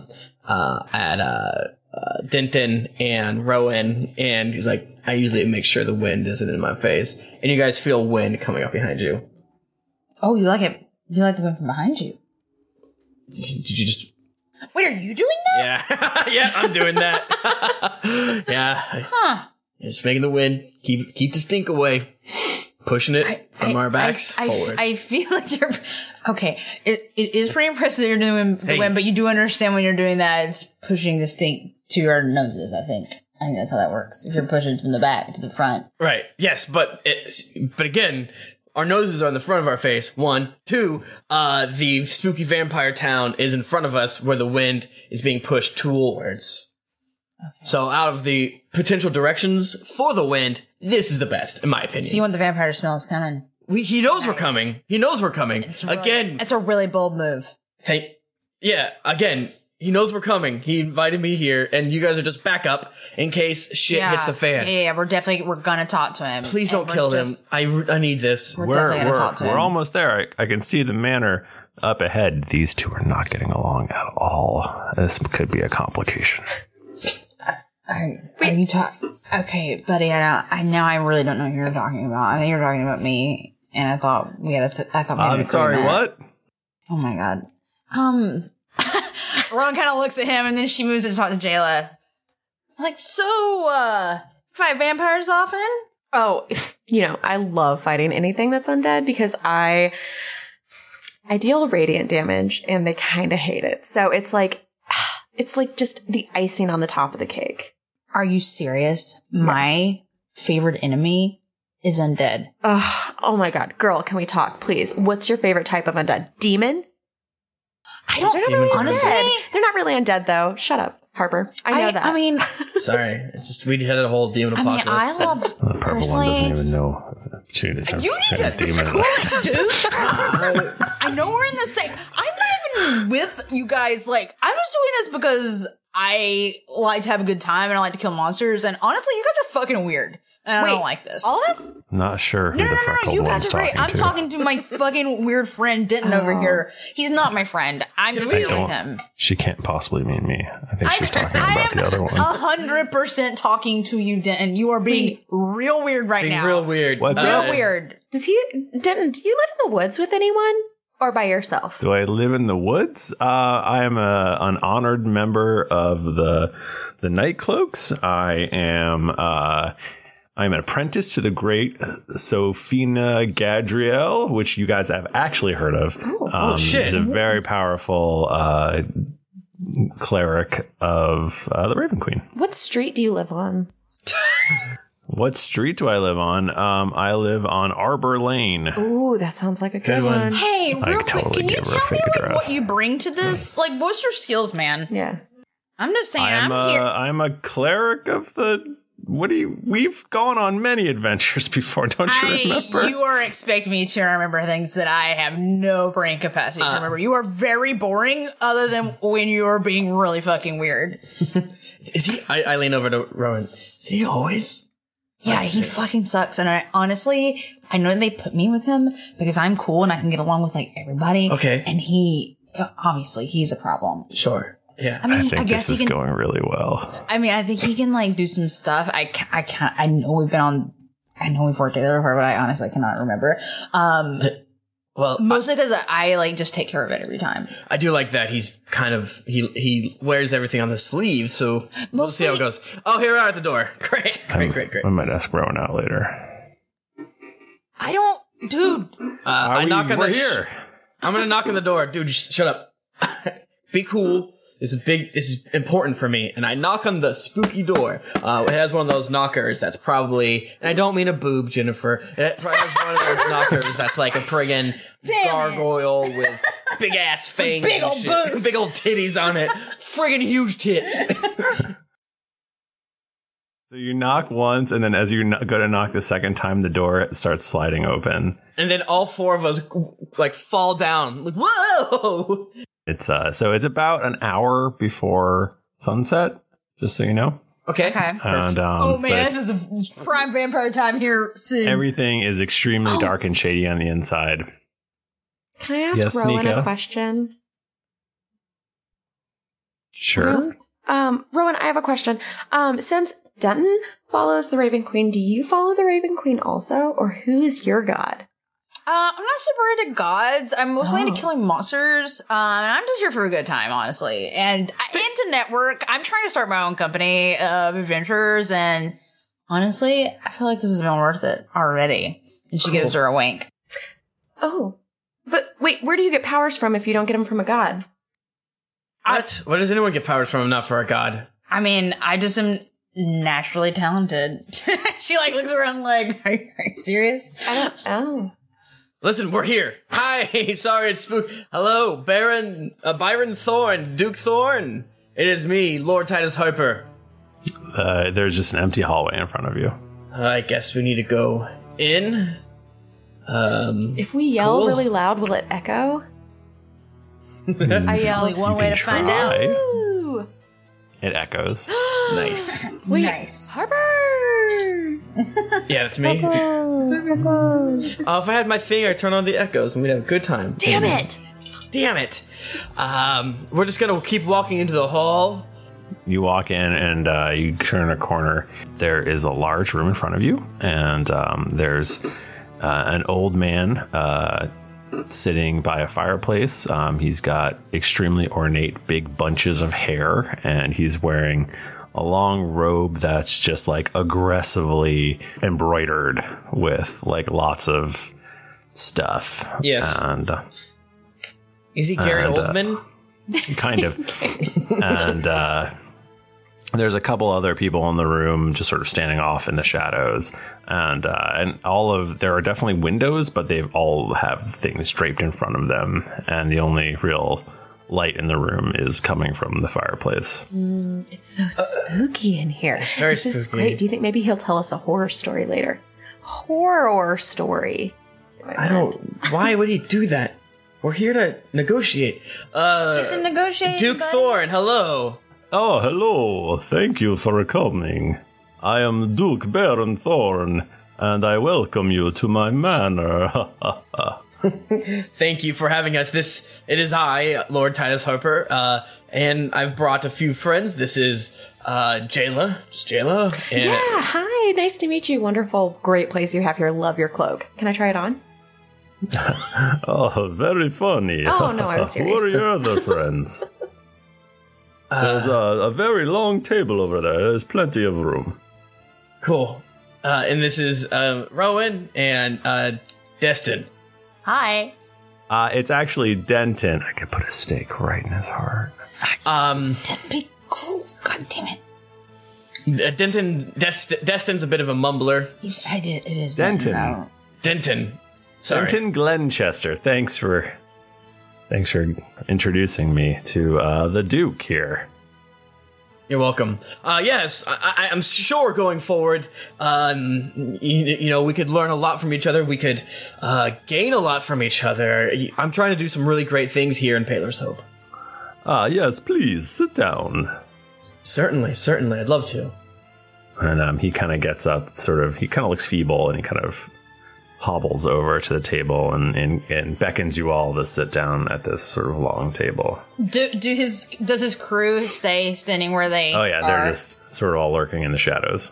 Denton and Rowan, and he's like, I usually make sure the wind isn't in my face. And you guys feel wind coming up behind you. Oh, you like it? You like the wind from behind you? Did you just... Wait, are you doing that? Yeah. Yeah, I'm doing that. Yeah. Huh. Just making the wind. Keep the stink away. Pushing it from our backs forward. I feel like you're... Okay, it is pretty impressive that you're doing the wind, but you do understand when you're doing that, it's pushing the stink to your noses, I think. I think that's how that works. If you're pushing from the back to the front. Right. Yes, but again, our noses are in the front of our face. 1, 2, the spooky vampire town is in front of us where the wind is being pushed towards. Okay. So out of the potential directions for the wind, this is the best, in my opinion. So you want the vampire to smell us coming? He knows we're coming. He knows we're coming. It's a really bold move. Again, he knows we're coming. He invited me here, and you guys are just back up in case shit hits the fan. Yeah, we're gonna talk to him. Please don't kill him. I need this. We're definitely gonna talk to him. We're almost there. I can see the manor up ahead. These two are not getting along at all. This could be a complication. Are you talking? Okay, buddy. I really don't know who you're talking about. I think you're talking about me, and I thought we had I'm sorry. What? Oh my God. Ron kind of looks at him, and then she moves to talk to Jayla. Like, so, fight vampires often? Oh, I love fighting anything that's undead because I deal radiant damage, and they kind of hate it. So it's like just the icing on the top of the cake. Are you serious? Yeah. My favorite enemy is undead. Oh my God. Girl, can we talk, please? What's your favorite type of undead? Demon? They're not really undead. They're not really undead, though. Shut up, Harper. I know that. I mean... Sorry. It's just we had a whole demon apocalypse. I love... The purple one doesn't even know. You need to... Demon. Dude. I know we're in the same... I'm not even with you guys. Like, I'm just doing this because I like to have a good time and I like to kill monsters. And honestly, you guys are fucking weird. And I don't like this. All of us? Not sure who the freckled you one's guys are great. I'm talking to my fucking weird friend Denton over here. He's not my friend. I'm just here with him. She can't possibly mean me. I think she's talking about the other one. 100% talking to you, Denton. You are being real weird right now. Real weird. What's real up? Weird. Denton, do you live in the woods with anyone? Or by yourself? Do I live in the woods? I am an honored member of the Nightcloaks. I'm an apprentice to the great Sophina Gadriel, which you guys have actually heard of. Shit. She's a very powerful cleric of the Raven Queen. What street do you live on? What street do I live on? I live on Arbor Lane. Ooh, that sounds like a good one. Hey, real quick, can you tell me what you bring to this? Like, what's your skills, man? Yeah. I'm just saying, I'm here. I'm a cleric of the... We've gone on many adventures before, don't you remember? You are expecting me to remember things that I have no brain capacity to remember. You are very boring, other than when you are being really fucking weird. Is he? I lean over to Rowan. Is he always? Yeah, he fucking sucks. And I know they put me with him because I'm cool and I can get along with like everybody. Okay. And obviously he's a problem. Sure. Yeah, I mean, I think guess this he is can. going really well. I mean, I think he can like do some stuff. I can't. I know we've worked together before, but I honestly cannot remember. Well, mostly because I like just take care of it every time. I do like that he's kind of he wears everything on the sleeve, so we'll see how it goes. Oh, here we are at the door. Great. I might ask Rowan out later. I don't, dude. I knock on we're the here. I'm gonna knock on the door, dude. Just shut up. Be cool. This is important for me. And I knock on the spooky door. It has one of those knockers that's probably, and I don't mean a boob, Jennifer. It probably has one of those knockers that's like a friggin' gargoyle with big ass fangs, big and old shit. boobs. Big old titties on it, friggin' huge tits. So you knock once, and then as you go to knock the second time, the door starts sliding open. And then all four of us like fall down. Like, whoa! It's so it's about an hour before sunset, just so you know. Okay. And, Oh but man, this is prime vampire time here soon. everything is extremely dark and shady on the inside. Can I ask Yes, Rowan Nika? a question? Sure. Rowan, I have a question. Since Denton follows the Raven Queen, do you follow the Raven Queen also, or who's your god? I'm not super into gods. I'm mostly into killing monsters. And I'm just here for a good time, honestly. And into network. I'm trying to start my own company of adventures, and honestly, I feel like this has been worth it already. And she gives her a wink. Oh, but wait, where do you get powers from if you don't get them from a god? What? Where does anyone get powers from? Not for a god. I mean, I just am naturally talented. She like looks around like, are you serious? Oh. Listen, we're here. Hi, sorry it's spook. Hello, Byron Thorne, Duke Thorne. It is me, Lord Titus Harper. There's just an empty hallway in front of you. I guess we need to go in. If we yell really loud, will it echo? I yell. Only one way to find out. Ooh. It echoes. Nice. Wait, Nice. Harper! Yeah, that's me. If I had my thing, I'd turn on the echoes and we'd have a good time. Damn it! Damn it! We're just gonna keep walking into the hall. You walk in and you turn a corner. There is a large room in front of you, and there's an old man sitting by a fireplace. He's got extremely ornate big bunches of hair, and he's wearing a long robe that's just like aggressively embroidered with like lots of stuff. Yes. And Is he Gary and, Oldman? kind of. And there's a couple other people in the room just sort of standing off in the shadows, and there are definitely windows, but they all have things draped in front of them, and the only real light in the room is coming from the fireplace. It's so spooky in here. It's very This is spooky. great. Do you think maybe he'll tell us a horror story later? Horror story. I don't. Why would he do that? We're here to negotiate. It's a negotiation. Duke buddy. Thorne, hello. Oh, hello. Thank you for coming. I am Duke Baron Thorne, and I welcome you to my manor. Thank you for having us. It is I, Lord Titus Harper, and I've brought a few friends. This is Jayla, just Jayla. And Yeah, hi. Nice to meet you. Wonderful. Great place you have here. Love your cloak. Can I try it on? Oh, very funny. Oh, no, I was serious. What are your other friends? There's a very long table over there. There's plenty of room. Cool. And this is Rowan and Destin. Hi. It's actually Denton. I could put a stake right in his heart. Be cool. God damn it. Destin's a bit of a mumbler. It is Denton. Denton. Sorry. Denton Glenchester. Thanks for introducing me to the Duke here. You're welcome. Yes, I'm sure going forward, you know, we could learn a lot from each other. We could gain a lot from each other. I'm trying to do some really great things here in Paler's Hope. Yes, please, sit down. Certainly. I'd love to. And he kind of gets up, he kind of looks feeble, and he kind of hobbles over to the table and beckons you all to sit down at this sort of long table. Does his crew stay standing where they Oh yeah, are? they're just sort of all lurking in the shadows.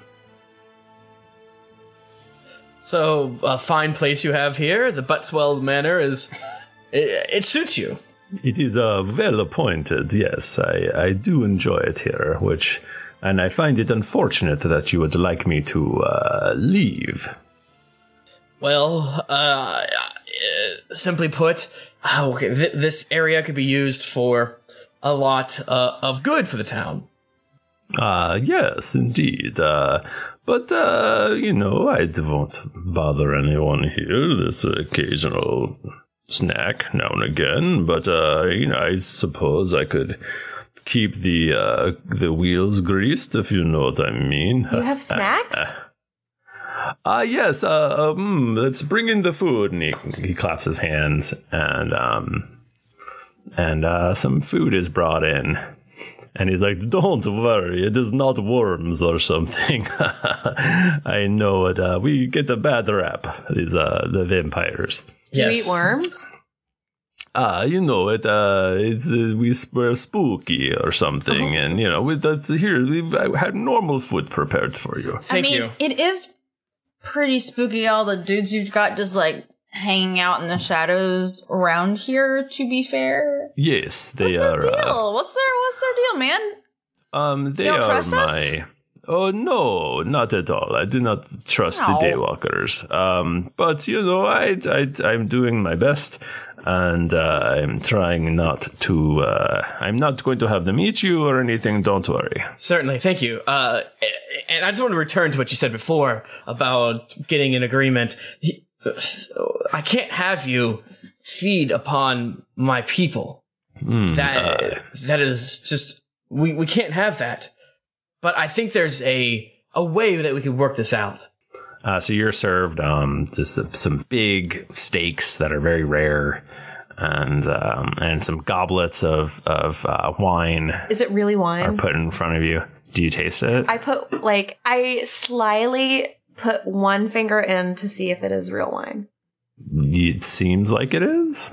So, a fine place you have here. The Buttswell Manor is... It suits you. It is well appointed, yes. I do enjoy it here, and I find it unfortunate that you would like me to leave. Well, simply put, this area could be used for a lot of good for the town. Yes, indeed. But, I won't bother anyone here. This occasional snack now and again. But, I suppose I could keep the wheels greased, if you know what I mean. You have snacks? Yes. Let's bring in the food. And he claps his hands, and some food is brought in. And he's like, don't worry, it is not worms or something. I know it. We get a bad rap, the vampires. Do you eat worms? We're spooky or something. And, we've had normal food prepared for you. Thank you. It is pretty spooky, all the dudes you've got just like hanging out in the shadows around here, to be fair. Yes, they are. What's their deal? What's their deal, man? They don't are trust us? Oh, no, not at all. I do not trust the Daywalkers. But, I'm doing my best, and I'm trying not to, I'm not going to have them eat you or anything, don't worry. Certainly, thank you. And I just want to return to what you said before about getting an agreement. I can't have you feed upon my people. That is just, we can't have that. But I think there's a way that we could work this out. So you're served just some big steaks that are very rare, and some goblets of wine. Is it really wine? Are put in front of you. Do you taste it? I slyly put one finger in to see if it is real wine. It seems like it is.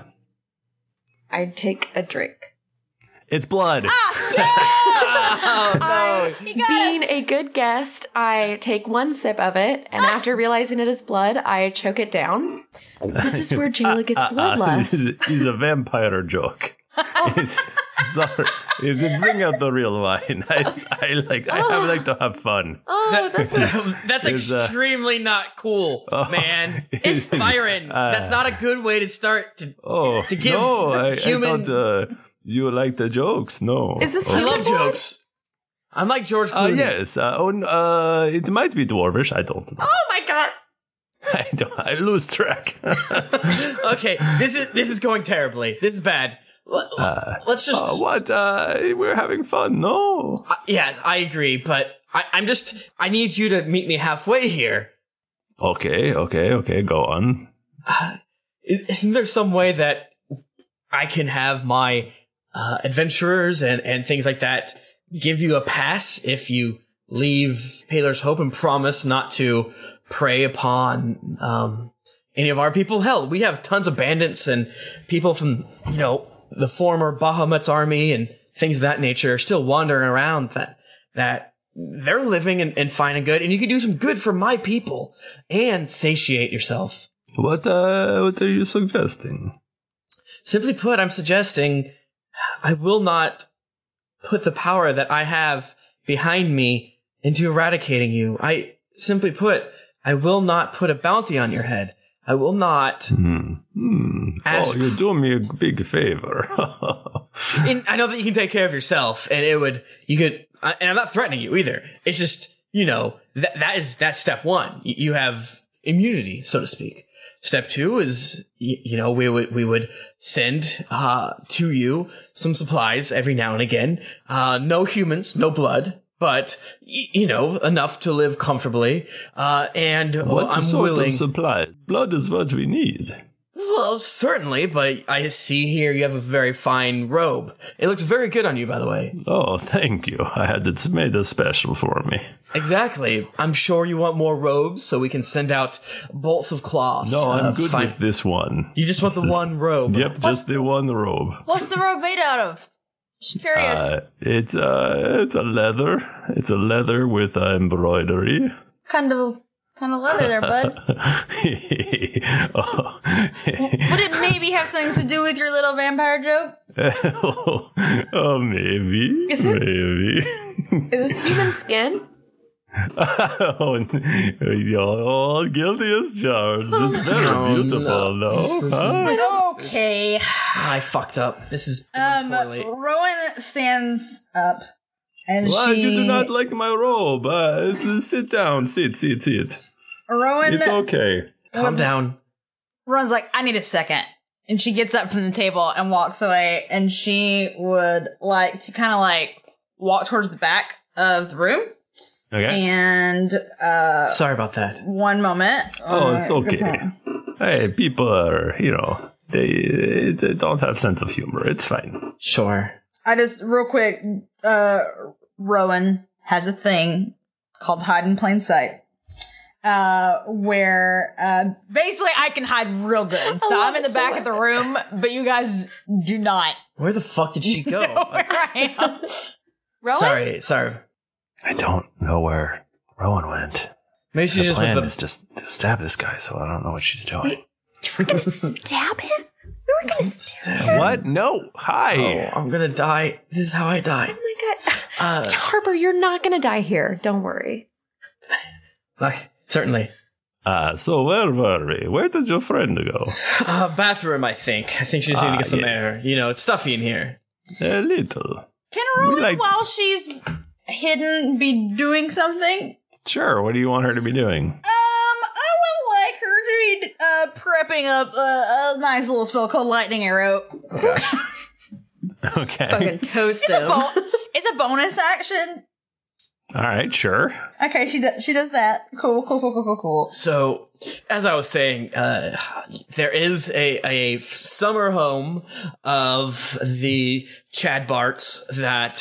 I take a drink. It's blood. Oh, no. Being a good guest, I take one sip of it, and after realizing it is blood, I choke it down. This is where Jayla gets bloodlust. He's a vampire joke. Sorry, bring out the real wine. I like to have fun. That's extremely not cool, man. It's Byron. That's not a good way to start to give human. I thought you like the jokes. No, is this? I love jokes. I'm like George Clooney. Yes. It might be dwarvish. I don't know. Oh my god. I lose track. Okay, this is going terribly. This is bad. Let's just what? We're having fun. No. Yeah, I agree, but I need you to meet me halfway here. Okay. Go on. Isn't there some way that I can have my adventurers and things like that give you a pass if you leave Paler's Hope and promise not to prey upon any of our people? Hell, we have tons of bandits and people from, the former Bahamut's army and things of that nature are still wandering around that they're living and fine and good, and you can do some good for my people and satiate yourself. What are you suggesting? Simply put, I'm suggesting I will not put the power that I have behind me into eradicating you. Simply put, I will not put a bounty on your head. I will not ask. Oh, you're doing me a big favor. I know that you can take care of yourself, and and I'm not threatening you either. It's just, that's step one. You have immunity, so to speak. Step two is, we would send to you some supplies every now and again. No humans, no blood, but enough to live comfortably. And what I'm sort willing. of supply? Blood is what we need. Well, certainly, but I see here you have a very fine robe. It looks very good on you, by the way. Oh, thank you. I had it made special for me. Exactly. I'm sure you want more robes, so we can send out bolts of cloth. No, I'm good with this one. You just want the one robe? Yep, just the one robe. What's the robe made out of? Just curious. It's a leather. It's a leather with embroidery. Kind of leather there, bud. Would it maybe have something to do with your little vampire joke? Oh, maybe. Is it? Maybe. Is this human skin? Oh, you're all guilty as charged. It's very beautiful, no? Okay. I fucked up. This is going poorly. Rowan stands up, and Why she. you do not like my robe? Sit down. Sit. Rowan. It's okay. Calm down. Rowan's like, I need a second. And she gets up from the table and walks away, and she would like to kind of like walk towards the back of the room. Okay. And sorry about that. One moment. Oh, it's okay. Hey, people are, they don't have sense of humor. It's fine. Sure. I just real quick. Rowan has a thing called hide in plain sight. Where basically I can hide real good. So I'm in the back of the room, but you guys do not. Where the fuck did she go? Where I am. Rowan? Sorry. I don't know where Rowan went. Maybe she just went plan is to stab this guy, so I don't know what she's doing. We're gonna stab him? We were gonna stab him. What? No. Hi. Oh, I'm gonna die. This is how I die. Oh my god. Harper, you're not gonna die here. Don't worry. Certainly. So where were we? Where did your friend go? Bathroom, I think. I think she's going to get some air. It's stuffy in here. A little. Can Rowan, while she's hidden, be doing something? Sure. What do you want her to be doing? I would like her to be prepping up a nice little spell called Lightning Arrow. Okay. Fucking toast him. It's a bonus action. All right, sure. Okay, she does that. Cool. So, as I was saying, there is a summer home of the Chadbarts that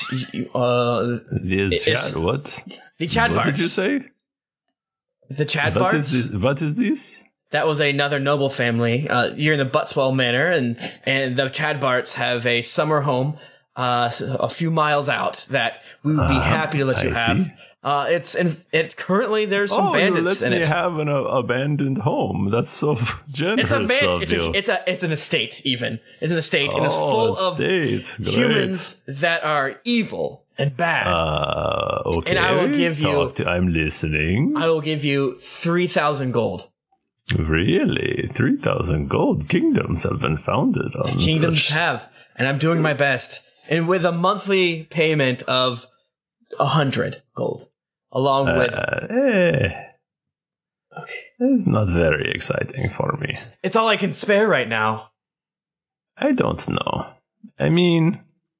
what? The Chadbarts. What did you say? The Chadbarts. What is this? That was another noble family. You're in the Buttswell Manor, and the Chadbarts have a summer home a few miles out that we would be happy to let you have. It's currently there's some bandits in it. You let me have an abandoned home. That's so generous of you. It's an estate. Even it's an estate, and it's full of humans that are evil and bad. Okay. And I will give you. I'm listening. I will give you 3,000 gold. Really? 3,000 gold? Kingdoms have been founded on Kingdoms have, and I'm doing my best. And with a monthly payment of 100 gold, along with... Okay. It's not very exciting for me. It's all I can spare right now. I don't know. I mean,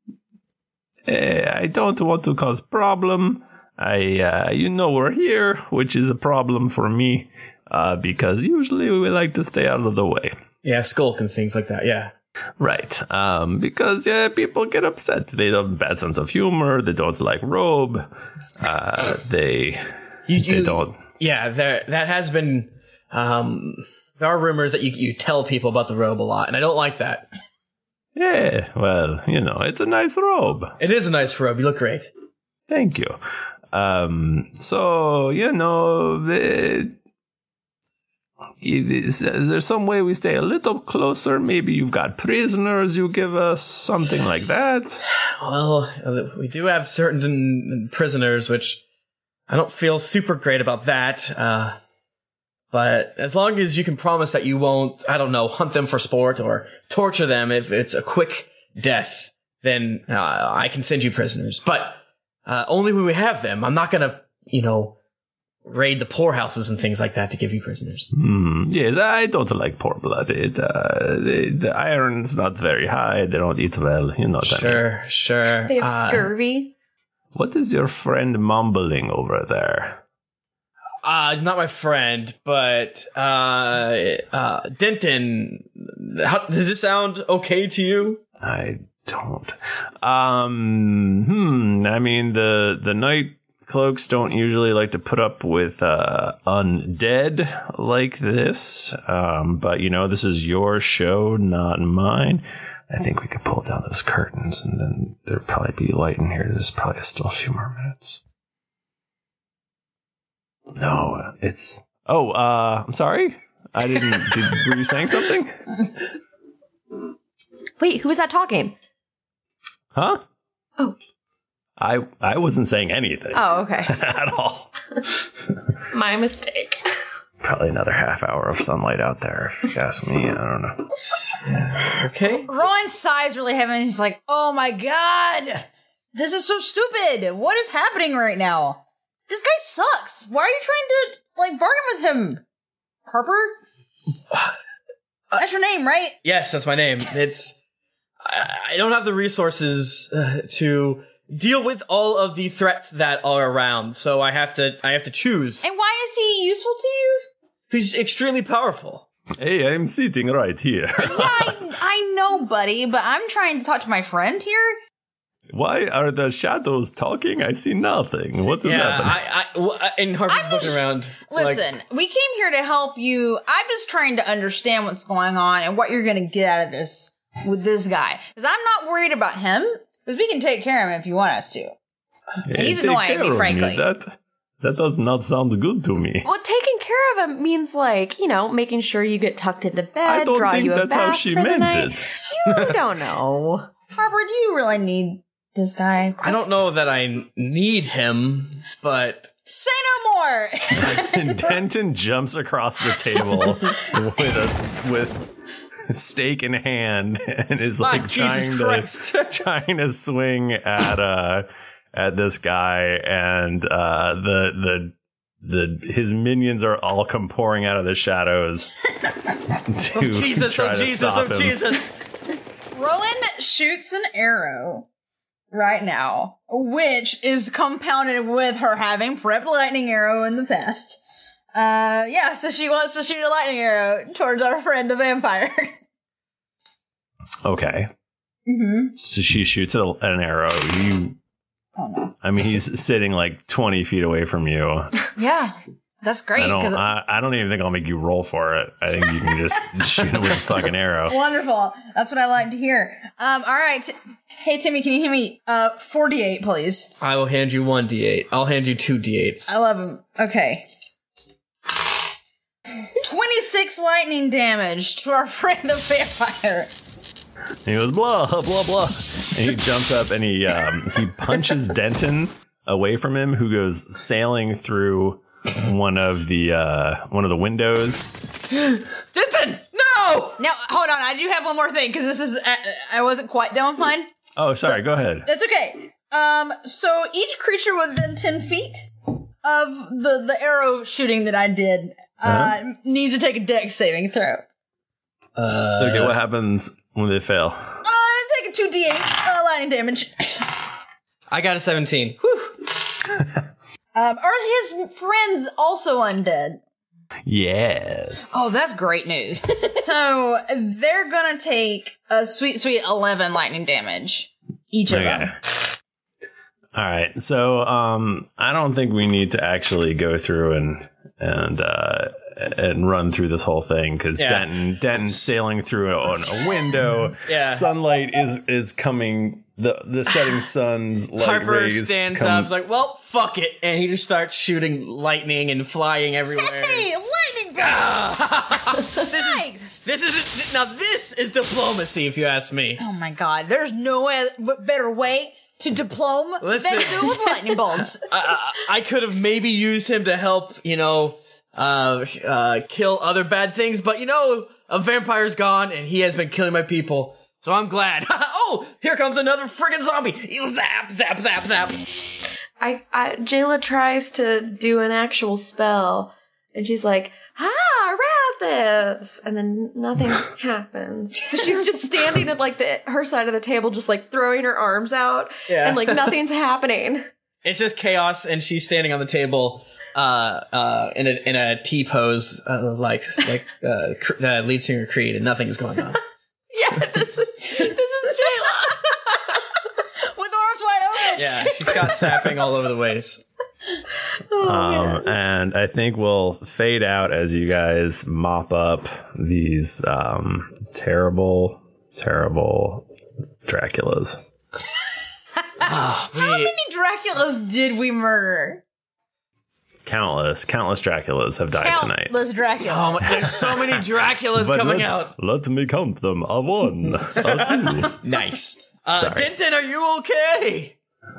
I don't want to cause problem. We're here, which is a problem for me, because usually we like to stay out of the way. Yeah, skulk and things like that, yeah. Right, because people get upset. They don't have bad sense of humor. They don't like robe. They don't. Yeah, that has been. There are rumors that you tell people about the robe a lot, and I don't like that. Yeah, well, it's a nice robe. It is a nice robe. You look great. Thank you. Is there some way we stay a little closer? Maybe you've got prisoners you give us, something like that? Well, we do have certain prisoners, which I don't feel super great about that. But as long as you can promise that you won't, hunt them for sport or torture them if it's a quick death, then I can send you prisoners. But only when we have them. I'm not going to, raid the poorhouses and things like that to give you prisoners. Yes, I don't like poor blood. The iron's not very high. They don't eat well. You know what I mean. Sure. They have scurvy. What is your friend mumbling over there? He's not my friend, but Denton does this sound okay to you? I don't. I mean, the night cloaks don't usually like to put up with undead like this. But, this is your show, not mine. I think we could pull down those curtains and then there'd probably be light in here. There's probably still a few more minutes. No, it's... Oh, I'm sorry. I didn't... were you saying something? Wait, who was that talking? Huh? Oh. I wasn't saying anything. Oh, okay. At all. My mistake. Probably another half hour of sunlight out there, if you ask me. I don't know. Okay. Rowan sighs really heavy and he's like, oh my god! This is so stupid! What is happening right now? This guy sucks! Why are you trying to, bargain with him? Harper? That's your name, right? Yes, that's my name. I don't have the resources to deal with all of the threats that are around, so I have to choose. And why is he useful to you? He's extremely powerful. Hey, I'm sitting right here. Yeah, I know, buddy, but I'm trying to talk to my friend here. Why are the shadows talking? I see nothing. What does happen? And Harper's looking around. Listen, we came here to help you. I'm just trying to understand what's going on and what you're going to get out of this with this guy. Because I'm not worried about him. Because we can take care of him if you want us to. Hey, he's annoying me, frankly. That does not sound good to me. Well, taking care of him means making sure you get tucked into bed, I don't draw think you a that's bath how she for the meant night. it. You don't know. Harper, do you really need this guy? I don't know that I need him, but... Say no more! Denton jumps across the table with stake in hand and is trying to swing at this guy, and his minions are all come pouring out of the shadows to try to stop him. Rowan shoots an arrow right now, which is compounded with her having prepped a lightning arrow in the past. So she wants to shoot a lightning arrow towards our friend the vampire. Okay. Mm-hmm. So she shoots an arrow. Oh no. I mean, he's sitting 20 feet away from you. Yeah, that's great. I don't even think I'll make you roll for it. I think you can just shoot him with a fucking arrow. Wonderful. That's what I like to hear. All right. Hey, Timmy, can you hand me 4d8, please? I will hand you 1d8. I'll hand you 2 d8s. I love them. Okay. 26 lightning damage to our friend the vampire. He goes, blah, blah, blah. And he jumps up and he punches Denton away from him, who goes sailing through one of the windows. Denton, no! Now, hold on. I do have one more thing, because this is... I wasn't quite done with mine. Oh, sorry. Go ahead. That's okay. So each creature within 10 feet of the arrow shooting that I did needs to take a dex saving throw. Okay, what happens when they fail? Take a 2d8 lightning damage. I got a 17. Whew. Are his friends also undead? Yes. Oh, that's great news. So they're gonna take a sweet 11 lightning damage, each of them. All right. So I don't think we need to actually go through and run through this whole thing, because Denton's sailing through a window. Sunlight is coming. The setting sun's light Harper rays stands come. up, is like, well, fuck it, and he just starts shooting lightning and flying everywhere. Hey, lightning bolt! Nice. This is diplomacy, if you ask me. Oh my god, there's no better way to diplome than to do with lightning bolts. I could have maybe used him to help, kill other bad things, but a vampire's gone and he has been killing my people, so I'm glad. Oh, here comes another friggin' zombie. Zap, zap, zap, zap. Jayla tries to do an actual spell, and she's like, Arathis! And then nothing happens. So she's just standing at her side of the table, just throwing her arms out, and nothing's happening. It's just chaos, and she's standing on the table, in a T pose, like the lead singer Creed, and nothing is going on. Yeah, this is Jayla. With arms wide open. Yeah, she's got sapping all over the waist. And I think we'll fade out as you guys mop up these terrible Draculas. How many Draculas did we murder? Countless Draculas have died tonight. Countless Draculas. There's so many Draculas coming out. Let me count them. A 1, a 2. Nice. Sorry. Denton, are you okay?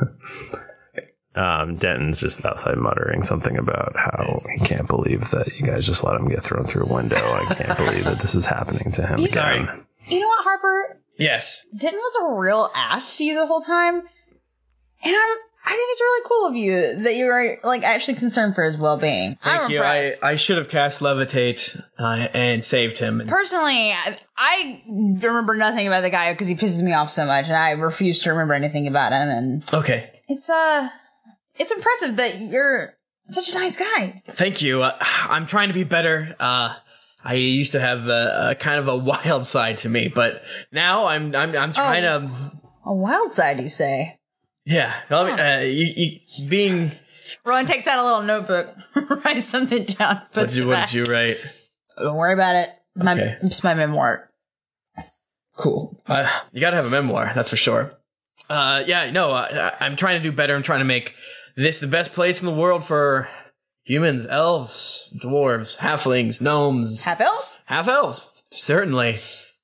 Denton's just outside muttering something about how he can't believe that you guys just let him get thrown through a window. I can't believe that this is happening to him again. You know what, Harper? Yes. Denton was a real ass to you the whole time. And I think it's really cool of you that you are like actually concerned for his well-being. Thank you. I should have cast Levitate and saved him. Personally, I remember nothing about the guy because he pisses me off so much, and I refuse to remember anything about him. And okay, it's impressive that you're such a nice guy. Thank you. I'm trying to be better. I used to have a kind of a wild side to me, but now I'm trying to. A wild side, you say? Yeah. Being. Rowan takes out a little notebook, writes something down. What did you write? Don't worry about it. It's my memoir. Cool. You gotta have a memoir, that's for sure. I'm trying to do better. I'm trying to make this the best place in the world for humans, elves, dwarves, halflings, gnomes. Half-elves? Half-elves, certainly.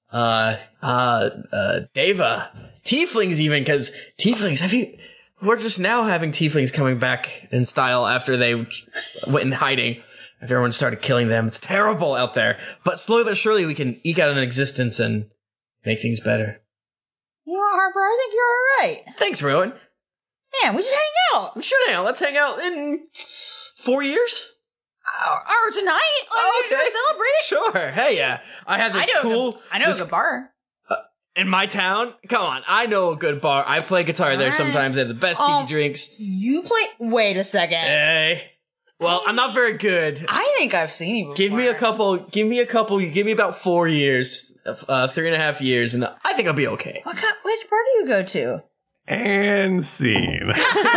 Deva. Tieflings even, because tieflings, we're just now having tieflings coming back in style after they went in hiding. After everyone started killing them. It's terrible out there. But slowly but surely we can eke out an existence and make things better. You know what, Harper? I think you're all right. Thanks, Rowan. Yeah, we should hang out. We should hang out. Let's hang out in 4 years? Or tonight? Like, okay. Celebrate? Sure. Hey, yeah. I have this I know a good bar. In my town? Come on. I know a good bar. I play guitar there sometimes. They have the best tiki drinks. You play... Wait a second. Hey. Well, I'm not very good. I think I've seen you before. Give me a couple. Give me about 4 years, 3.5 years, and I think I'll be okay. Which bar do you go to? And scene.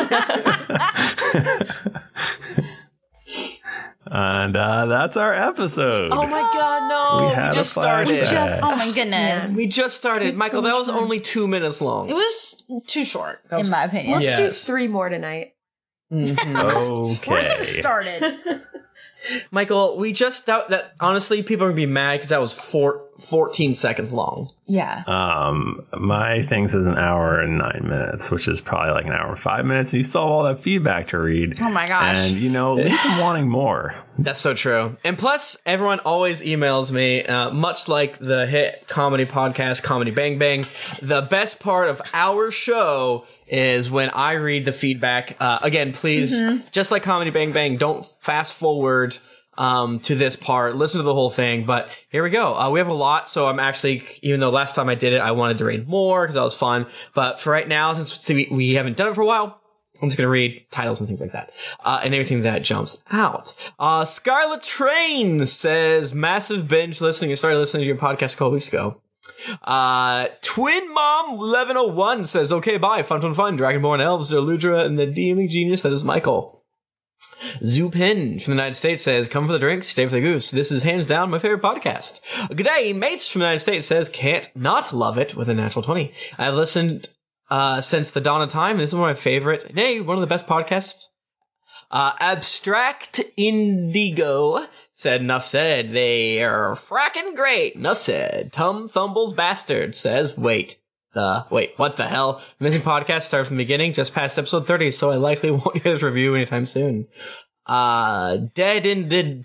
And that's our episode. Oh my god, no. We just started. Oh my goodness. We just started. Michael, that was only 2 minutes long. It was too short, in my opinion. Let's do 3 more tonight. Okay. Where's this started? Michael, we just that honestly, people are gonna be mad because that was 14 seconds long. Yeah. My thing says an hour and 9 minutes, which is probably like an hour and 5 minutes. And you still have all that feedback to read. Oh my gosh. And leave them wanting more. That's so true. And plus, everyone always emails me, much like the hit comedy podcast, Comedy Bang Bang. The best part of our show is when I read the feedback. Again, please, just like Comedy Bang Bang, don't fast forward to this part. Listen to the whole thing. But here we go. We have a lot, so I'm actually, even though last time I did it, I wanted to read more because that was fun. But for right now, since we haven't done it for a while, I'm just going to read titles and things like that. And everything that jumps out. Scarlet Train says, massive binge listening. I started listening to your podcast a couple weeks ago. Twin Mom 1101 says, okay, bye. Fun. Dragonborn Elves are Ludra and the DMing genius. That is Michael. Zupin from the United States says, come for the drinks, stay for the goose. This is hands down my favorite podcast. Good day, Mates from the United States says, can't not love it with a natural 20. I've listened since the dawn of time. This is one of my favorite, one of the best podcasts. Abstract Indigo said, enough said. They are fracking great. Enough said. Tum Thumble's Bastard says, wait, what the hell? Amazing podcast started from the beginning, just past episode 30, so I likely won't hear this review anytime soon. Dead Ended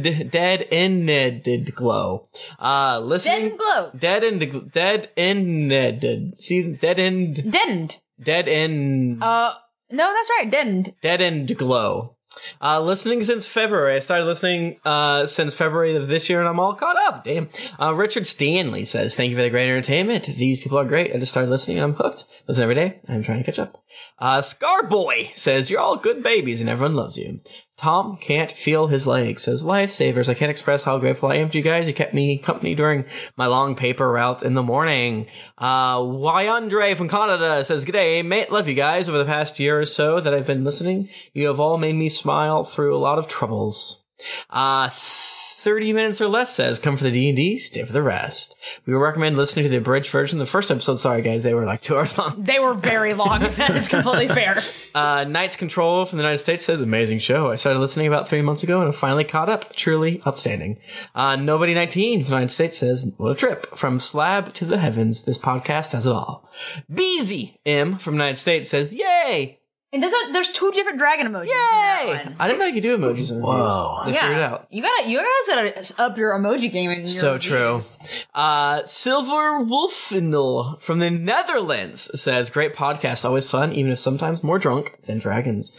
Glow. Listening. Dead Ended. See, Deadened. Dead End. No, that's right. Dead End Glow. Listening since February. I started listening since February of this year, and I'm all caught up. Damn. Richard Stanley says, thank you for the great entertainment. These people are great. I just started listening, and I'm hooked. Listen every day. I'm trying to catch up. Scarboy says, you're all good babies, and everyone loves you. Tom can't feel his legs. Says, lifesavers. I can't express how grateful I am to you guys. You kept me company during my long paper route in the morning. Wyandre from Canada says, g'day, mate. Love you guys. Over the past year or so that I've been listening, you have all made me smile through a lot of troubles. 30 minutes or less says, come for the D&D, stay for the rest. We would recommend listening to the abridged version. The first episode, sorry guys, they were like 2 hours long. They were very long. That is completely fair. Knights Control from the United States says, amazing show. I started listening about 3 months ago and I'm finally caught up. Truly outstanding. Nobody19 from the United States says, what a trip. From slab to the heavens, this podcast has it all. Beezy M from the United States says, yay! And there's 2 different dragon emojis. Yay! I didn't know you could do emojis in reviews. Whoa. They figured it out. You guys gotta up your emoji game in your So reviews. True. Silver Wolfenil from the Netherlands says, great podcast, always fun, even if sometimes more drunk than dragons.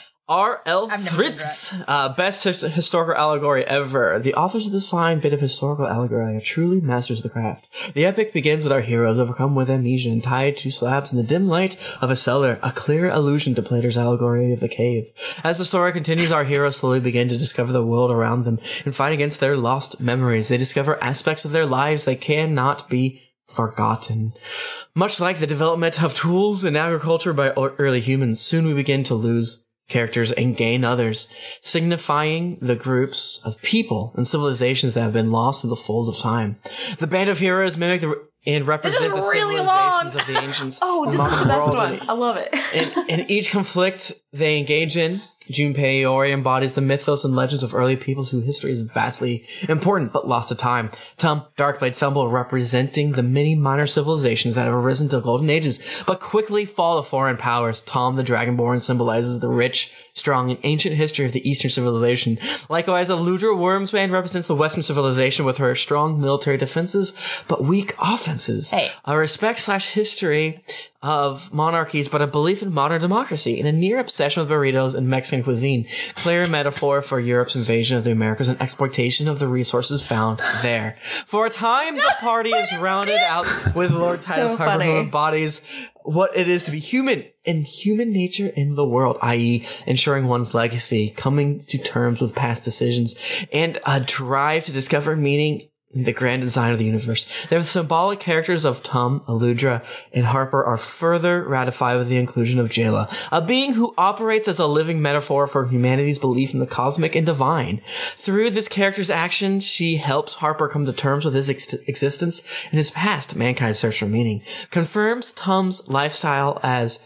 R.L. Fritz, best historical allegory ever. The authors of this fine bit of historical allegory are truly masters of the craft. The epic begins with our heroes overcome with amnesia and tied to slabs in the dim light of a cellar, a clear allusion to Plater's allegory of the cave. As the story continues, our heroes slowly begin to discover the world around them and fight against their lost memories. They discover aspects of their lives they cannot be forgotten. Much like the development of tools in agriculture by early humans, soon we begin to lose characters and gain others, signifying the groups of people and civilizations that have been lost in the folds of time. The band of heroes mimic and represent the civilizations of the ancients. Oh, this is the best one. I love it. In each conflict they engage in, Junpei Iori embodies the mythos and legends of early peoples whose history is vastly important but lost to time. Tum, Darkblade, Thumble representing the many minor civilizations that have arisen to golden ages but quickly fall to foreign powers. Tom the Dragonborn symbolizes the rich, strong, and ancient history of the Eastern civilization. Likewise, Aludra Wormsbane represents the Western civilization with her strong military defenses but weak offenses. A respect/history of monarchies, but a belief in modern democracy and a near obsession with burritos and Mexican cuisine. Clear metaphor for Europe's invasion of the Americas and exploitation of the resources found there. For a time, the party is rounded out with Lord Titus Harper, who embodies what it is to be human and human nature in the world, i.e. ensuring one's legacy, coming to terms with past decisions, and a drive to discover meaning the grand design of the universe. The symbolic characters of Tum, Aludra, and Harper are further ratified with the inclusion of Jayla, a being who operates as a living metaphor for humanity's belief in the cosmic and divine. Through this character's action, she helps Harper come to terms with his existence and his past, mankind's search for meaning, confirms Tum's lifestyle as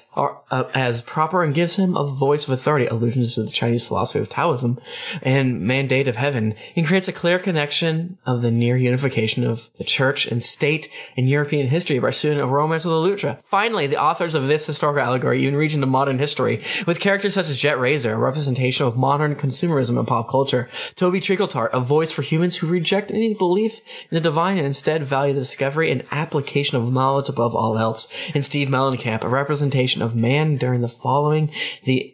proper and gives him a voice of authority, allusions to the Chinese philosophy of Taoism and mandate of heaven, and creates a clear connection of the near unification of the church and state in European history by pursuing a romance of the Lutra. Finally, the authors of this historical allegory even reach into modern history with characters such as Jet Razor, a representation of modern consumerism and pop culture, Toby Treacletart, a voice for humans who reject any belief in the divine and instead value the discovery and application of knowledge above all else, and Steve Mellencamp, a representation of man during and following the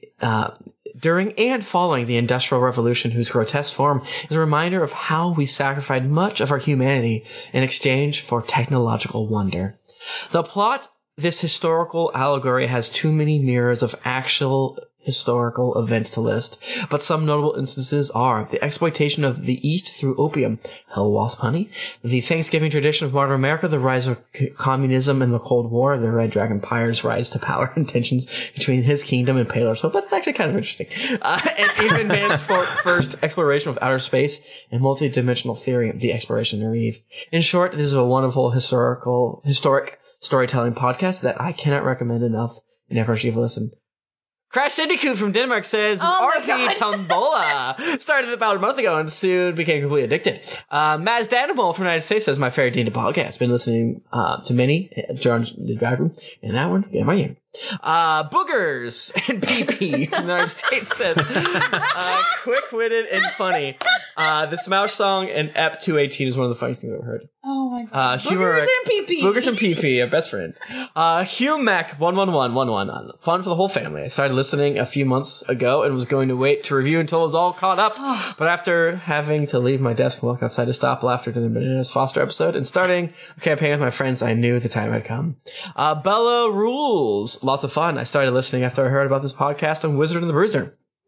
Industrial Revolution, whose grotesque form is a reminder of how we sacrificed much of our humanity in exchange for technological wonder. The plot, this historical allegory, has too many mirrors of actual historical events to list, but some notable instances are the exploitation of the East through opium, hell wasp honey, the Thanksgiving tradition of modern America, the rise of communism and the Cold War, the Red Dragon Empire's rise to power and tensions between his kingdom and Paler's Hope. That's actually kind of interesting. And even man's first exploration of outer space and multi-dimensional theory, the exploration of Eve. In short, this is a wonderful historic storytelling podcast that I cannot recommend enough and never give a listen. Crash Syndicate from Denmark says, RP Tombola started about a month ago and soon became completely addicted. Maz Danimal from the United States says, my favorite D&D podcast. Been listening to many, John's the Dragon, and that one, get my name. Boogers and PP from the United States says, quick-witted and funny. The Smash song and Ep 218 is one of the funniest things I've ever heard. Oh my god. Boogers and PP. Boogers and PP, a best friend. Hugh Mac 11111. Fun for the whole family. I started listening a few months ago and was going to wait to review until it was all caught up. But after having to leave my desk and walk outside to stop laughter to the Bananas Foster episode and starting a campaign with my friends, I knew the time had come. Bella Rules. Lots of fun. I started listening after I heard about this podcast on Wizard and the Bruiser.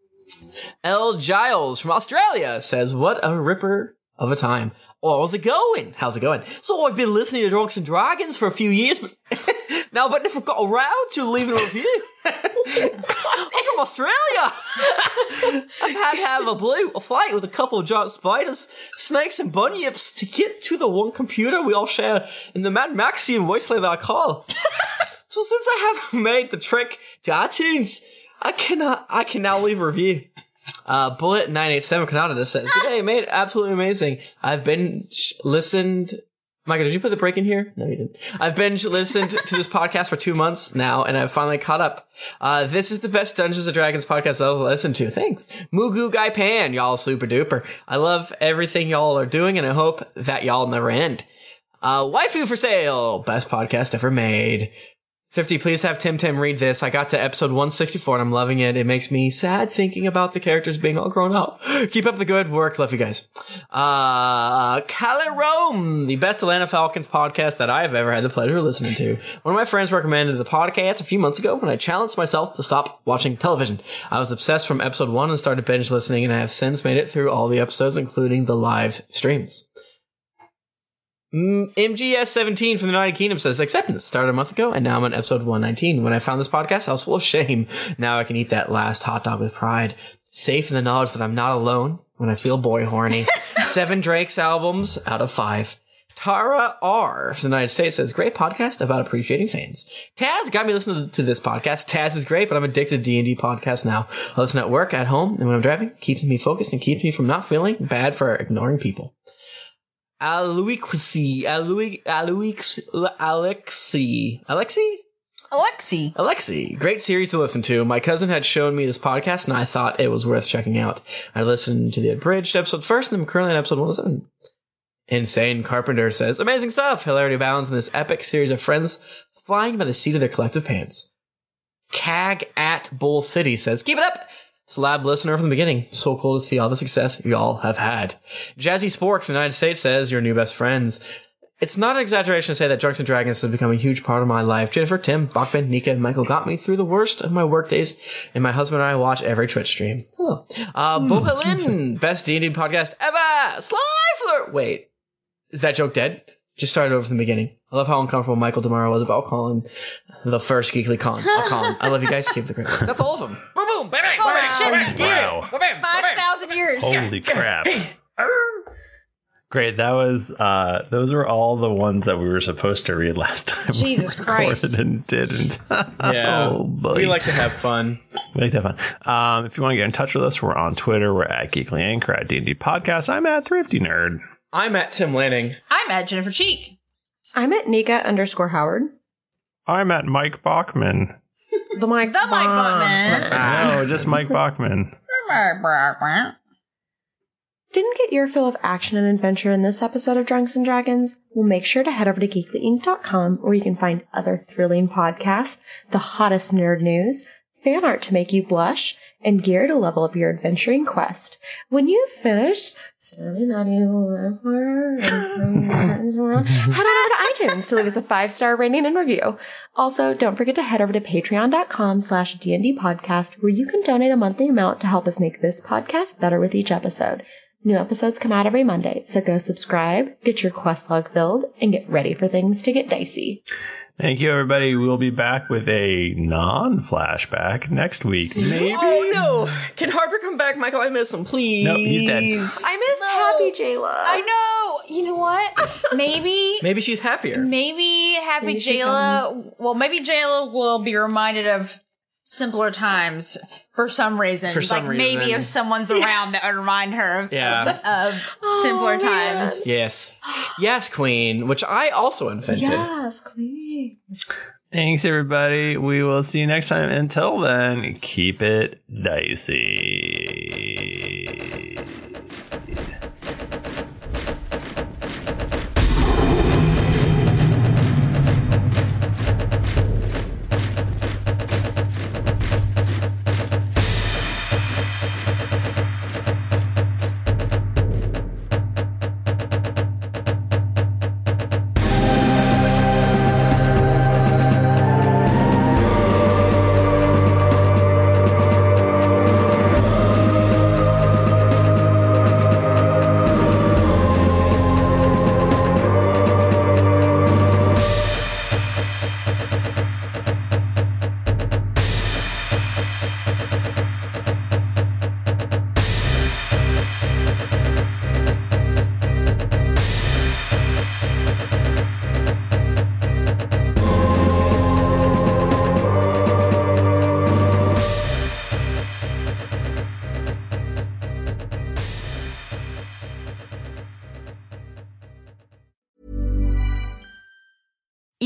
L. Giles from Australia says, what a ripper of a time. Oh, how's it going? How's it going? So I've been listening to Drunks and Dragons for a few years, but now but never got around to leaving a review. I'm from Australia. I've had to have a flight with a couple of giant spiders, snakes, and bunyips to get to the one computer we all share in the Mad Maxian wasteland that I call. So since I haven't made the trek to iTunes, I can now leave a review. Bullet987 Canada says, "Hey, mate, absolutely amazing. I've listened." Micah, did you put the break in here? No, you didn't. I've listened to this podcast for 2 months now, and I've finally caught up. This is the best Dungeons & Dragons podcast I've listened to. Thanks. Mugu Guy Pan, y'all super duper. I love everything y'all are doing, and I hope that y'all never end. Waifu for Sale, best podcast ever made. 50, please have Tim read this. I got to episode 164 and I'm loving it. It makes me sad thinking about the characters being all grown up. Keep up the good work. Love you guys. Cali Rome, the best Atlanta Falcons podcast that I have ever had the pleasure of listening to. One of my friends recommended the podcast a few months ago when I challenged myself to stop watching television. I was obsessed from episode 1 and started binge listening, and I have since made it through all the episodes, including the live streams. MGS17 from the United Kingdom says, acceptance started a month ago, and now I'm on episode 119. When I found this podcast, I was full of shame. Now I can eat that last hot dog with pride. Safe in the knowledge that I'm not alone when I feel boy horny. 7 Drake's albums out of 5. Tara R from the United States says, great podcast about appreciating fans. Taz got me listening to this podcast. Taz is great, but I'm addicted to D&D podcasts now. I listen at work, at home, and when I'm driving. Keeps me focused and keeps me from not feeling bad for ignoring people. Alexi. Great series to listen to. My cousin had shown me this podcast, and I thought it was worth checking out. I listened to the abridged episode first, and I'm currently on episode 107. Insane Carpenter says, amazing stuff. Hilarity abounds in this epic series of friends flying by the seat of their collective pants. Cag at Bull City says, keep it up. Slab listener from the beginning. So cool to see all the success y'all have had. Jazzy Spork from the United States says, your new best friends. It's not an exaggeration to say that Drunks and Dragons has become a huge part of my life. Jennifer, Tim, Bachman, Nika, and Michael got me through the worst of my work days, and my husband and I watch every Twitch stream. Oh. Bohelin, best D&D podcast ever! Sly Flirt! Wait, is that joke dead? Just started over from the beginning. I love how uncomfortable Michael Demaro was about calling the first Geekly Con. I'll call him. I love you guys. Keep the great work. That's all of them. Boom, boom, bang, bang, holy bang, shit, bang, you did bang, it. 5,000 years. Holy crap. Great. That was, those were all the ones that we were supposed to read last time. Jesus Christ. And didn't. Yeah. Oh, boy. We like to have fun. If you want to get in touch with us, we're on Twitter. We're at Geekly Anchor, at D&D Podcast. I'm at Thrifty Nerd. I'm at Tim Lanning. I'm at Jennifer Cheek. I'm at Nika_Howard. I'm at Mike Bachman. The Mike Bachman. No, just Mike Bachman. Didn't get your fill of action and adventure in this episode of Drunks and Dragons? Well, make sure to head over to geeklyinc.com, where you can find other thrilling podcasts, the hottest nerd news, fan art to make you blush, and gear to level up your adventuring quest. When you've finished, head on over to iTunes to leave us a 5-star rating and review. Also, don't forget to head over to patreon.com/DND podcast, where you can donate a monthly amount to help us make this podcast better with each episode. New episodes come out every Monday, so go subscribe, get your quest log filled, and get ready for things to get dicey. Thank you, everybody. We'll be back with a non-flashback next week. Maybe. Oh, no. Can Harper come back, Michael? I miss him, please. No, he's dead. I miss Happy Jayla. I know. You know what? Maybe she's happier. Maybe Happy Jayla. Well, maybe Jayla will be reminded of simpler times for some reason. Maybe if someone's around that would remind her of simpler times. Yes. Yes, Queen, which I also invented. Yes, Queen. Thanks, everybody. We will see you next time. Until then, keep it dicey.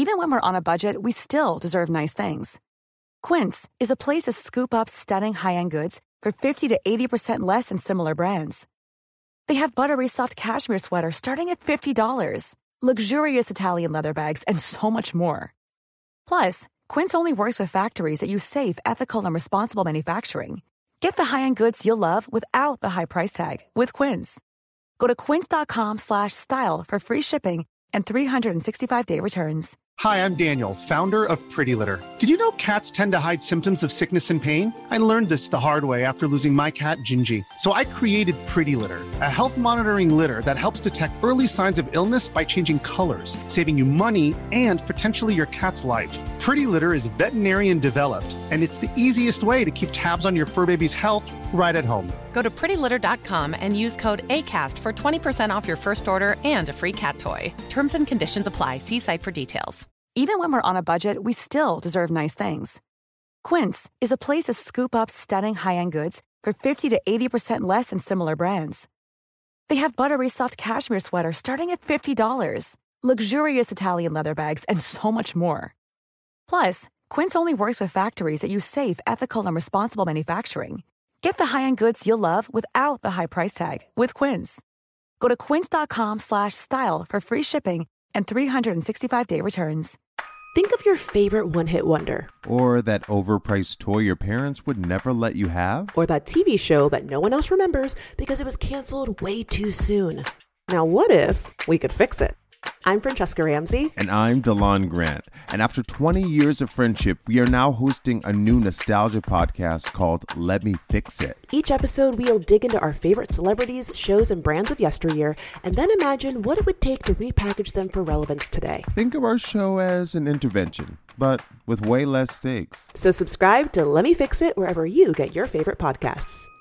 Even when we're on a budget, we still deserve nice things. Quince is a place to scoop up stunning high-end goods for 50 to 80% less than similar brands. They have buttery soft cashmere sweaters starting at $50, luxurious Italian leather bags, and so much more. Plus, Quince only works with factories that use safe, ethical, and responsible manufacturing. Get the high-end goods you'll love without the high price tag with Quince. Go to quince.com/style for free shipping and 365-day returns. Hi, I'm Daniel, founder of Pretty Litter. Did you know cats tend to hide symptoms of sickness and pain? I learned this the hard way after losing my cat, Gingy. So I created Pretty Litter, a health monitoring litter that helps detect early signs of illness by changing colors, saving you money and potentially your cat's life. Pretty Litter is veterinarian developed, and it's the easiest way to keep tabs on your fur baby's health right at home. Go to prettylitter.com and use code ACAST for 20% off your first order and a free cat toy. Terms and conditions apply. See site for details. Even when we're on a budget, we still deserve nice things. Quince is a place to scoop up stunning high-end goods for 50 to 80% less than similar brands. They have buttery soft cashmere sweaters starting at $50, luxurious Italian leather bags, and so much more. Plus, Quince only works with factories that use safe, ethical, and responsible manufacturing. Get the high-end goods you'll love without the high price tag with Quince. Go to quince.com/style for free shipping and 365-day returns. Think of your favorite one-hit wonder. Or that overpriced toy your parents would never let you have. Or that TV show that no one else remembers because it was canceled way too soon. Now what if we could fix it? I'm Francesca Ramsey. And I'm DeLon Grant. And after 20 years of friendship, we are now hosting a new nostalgia podcast called Let Me Fix It. Each episode, we'll dig into our favorite celebrities, shows, and brands of yesteryear, and then imagine what it would take to repackage them for relevance today. Think of our show as an intervention, but with way less stakes. So subscribe to Let Me Fix It wherever you get your favorite podcasts.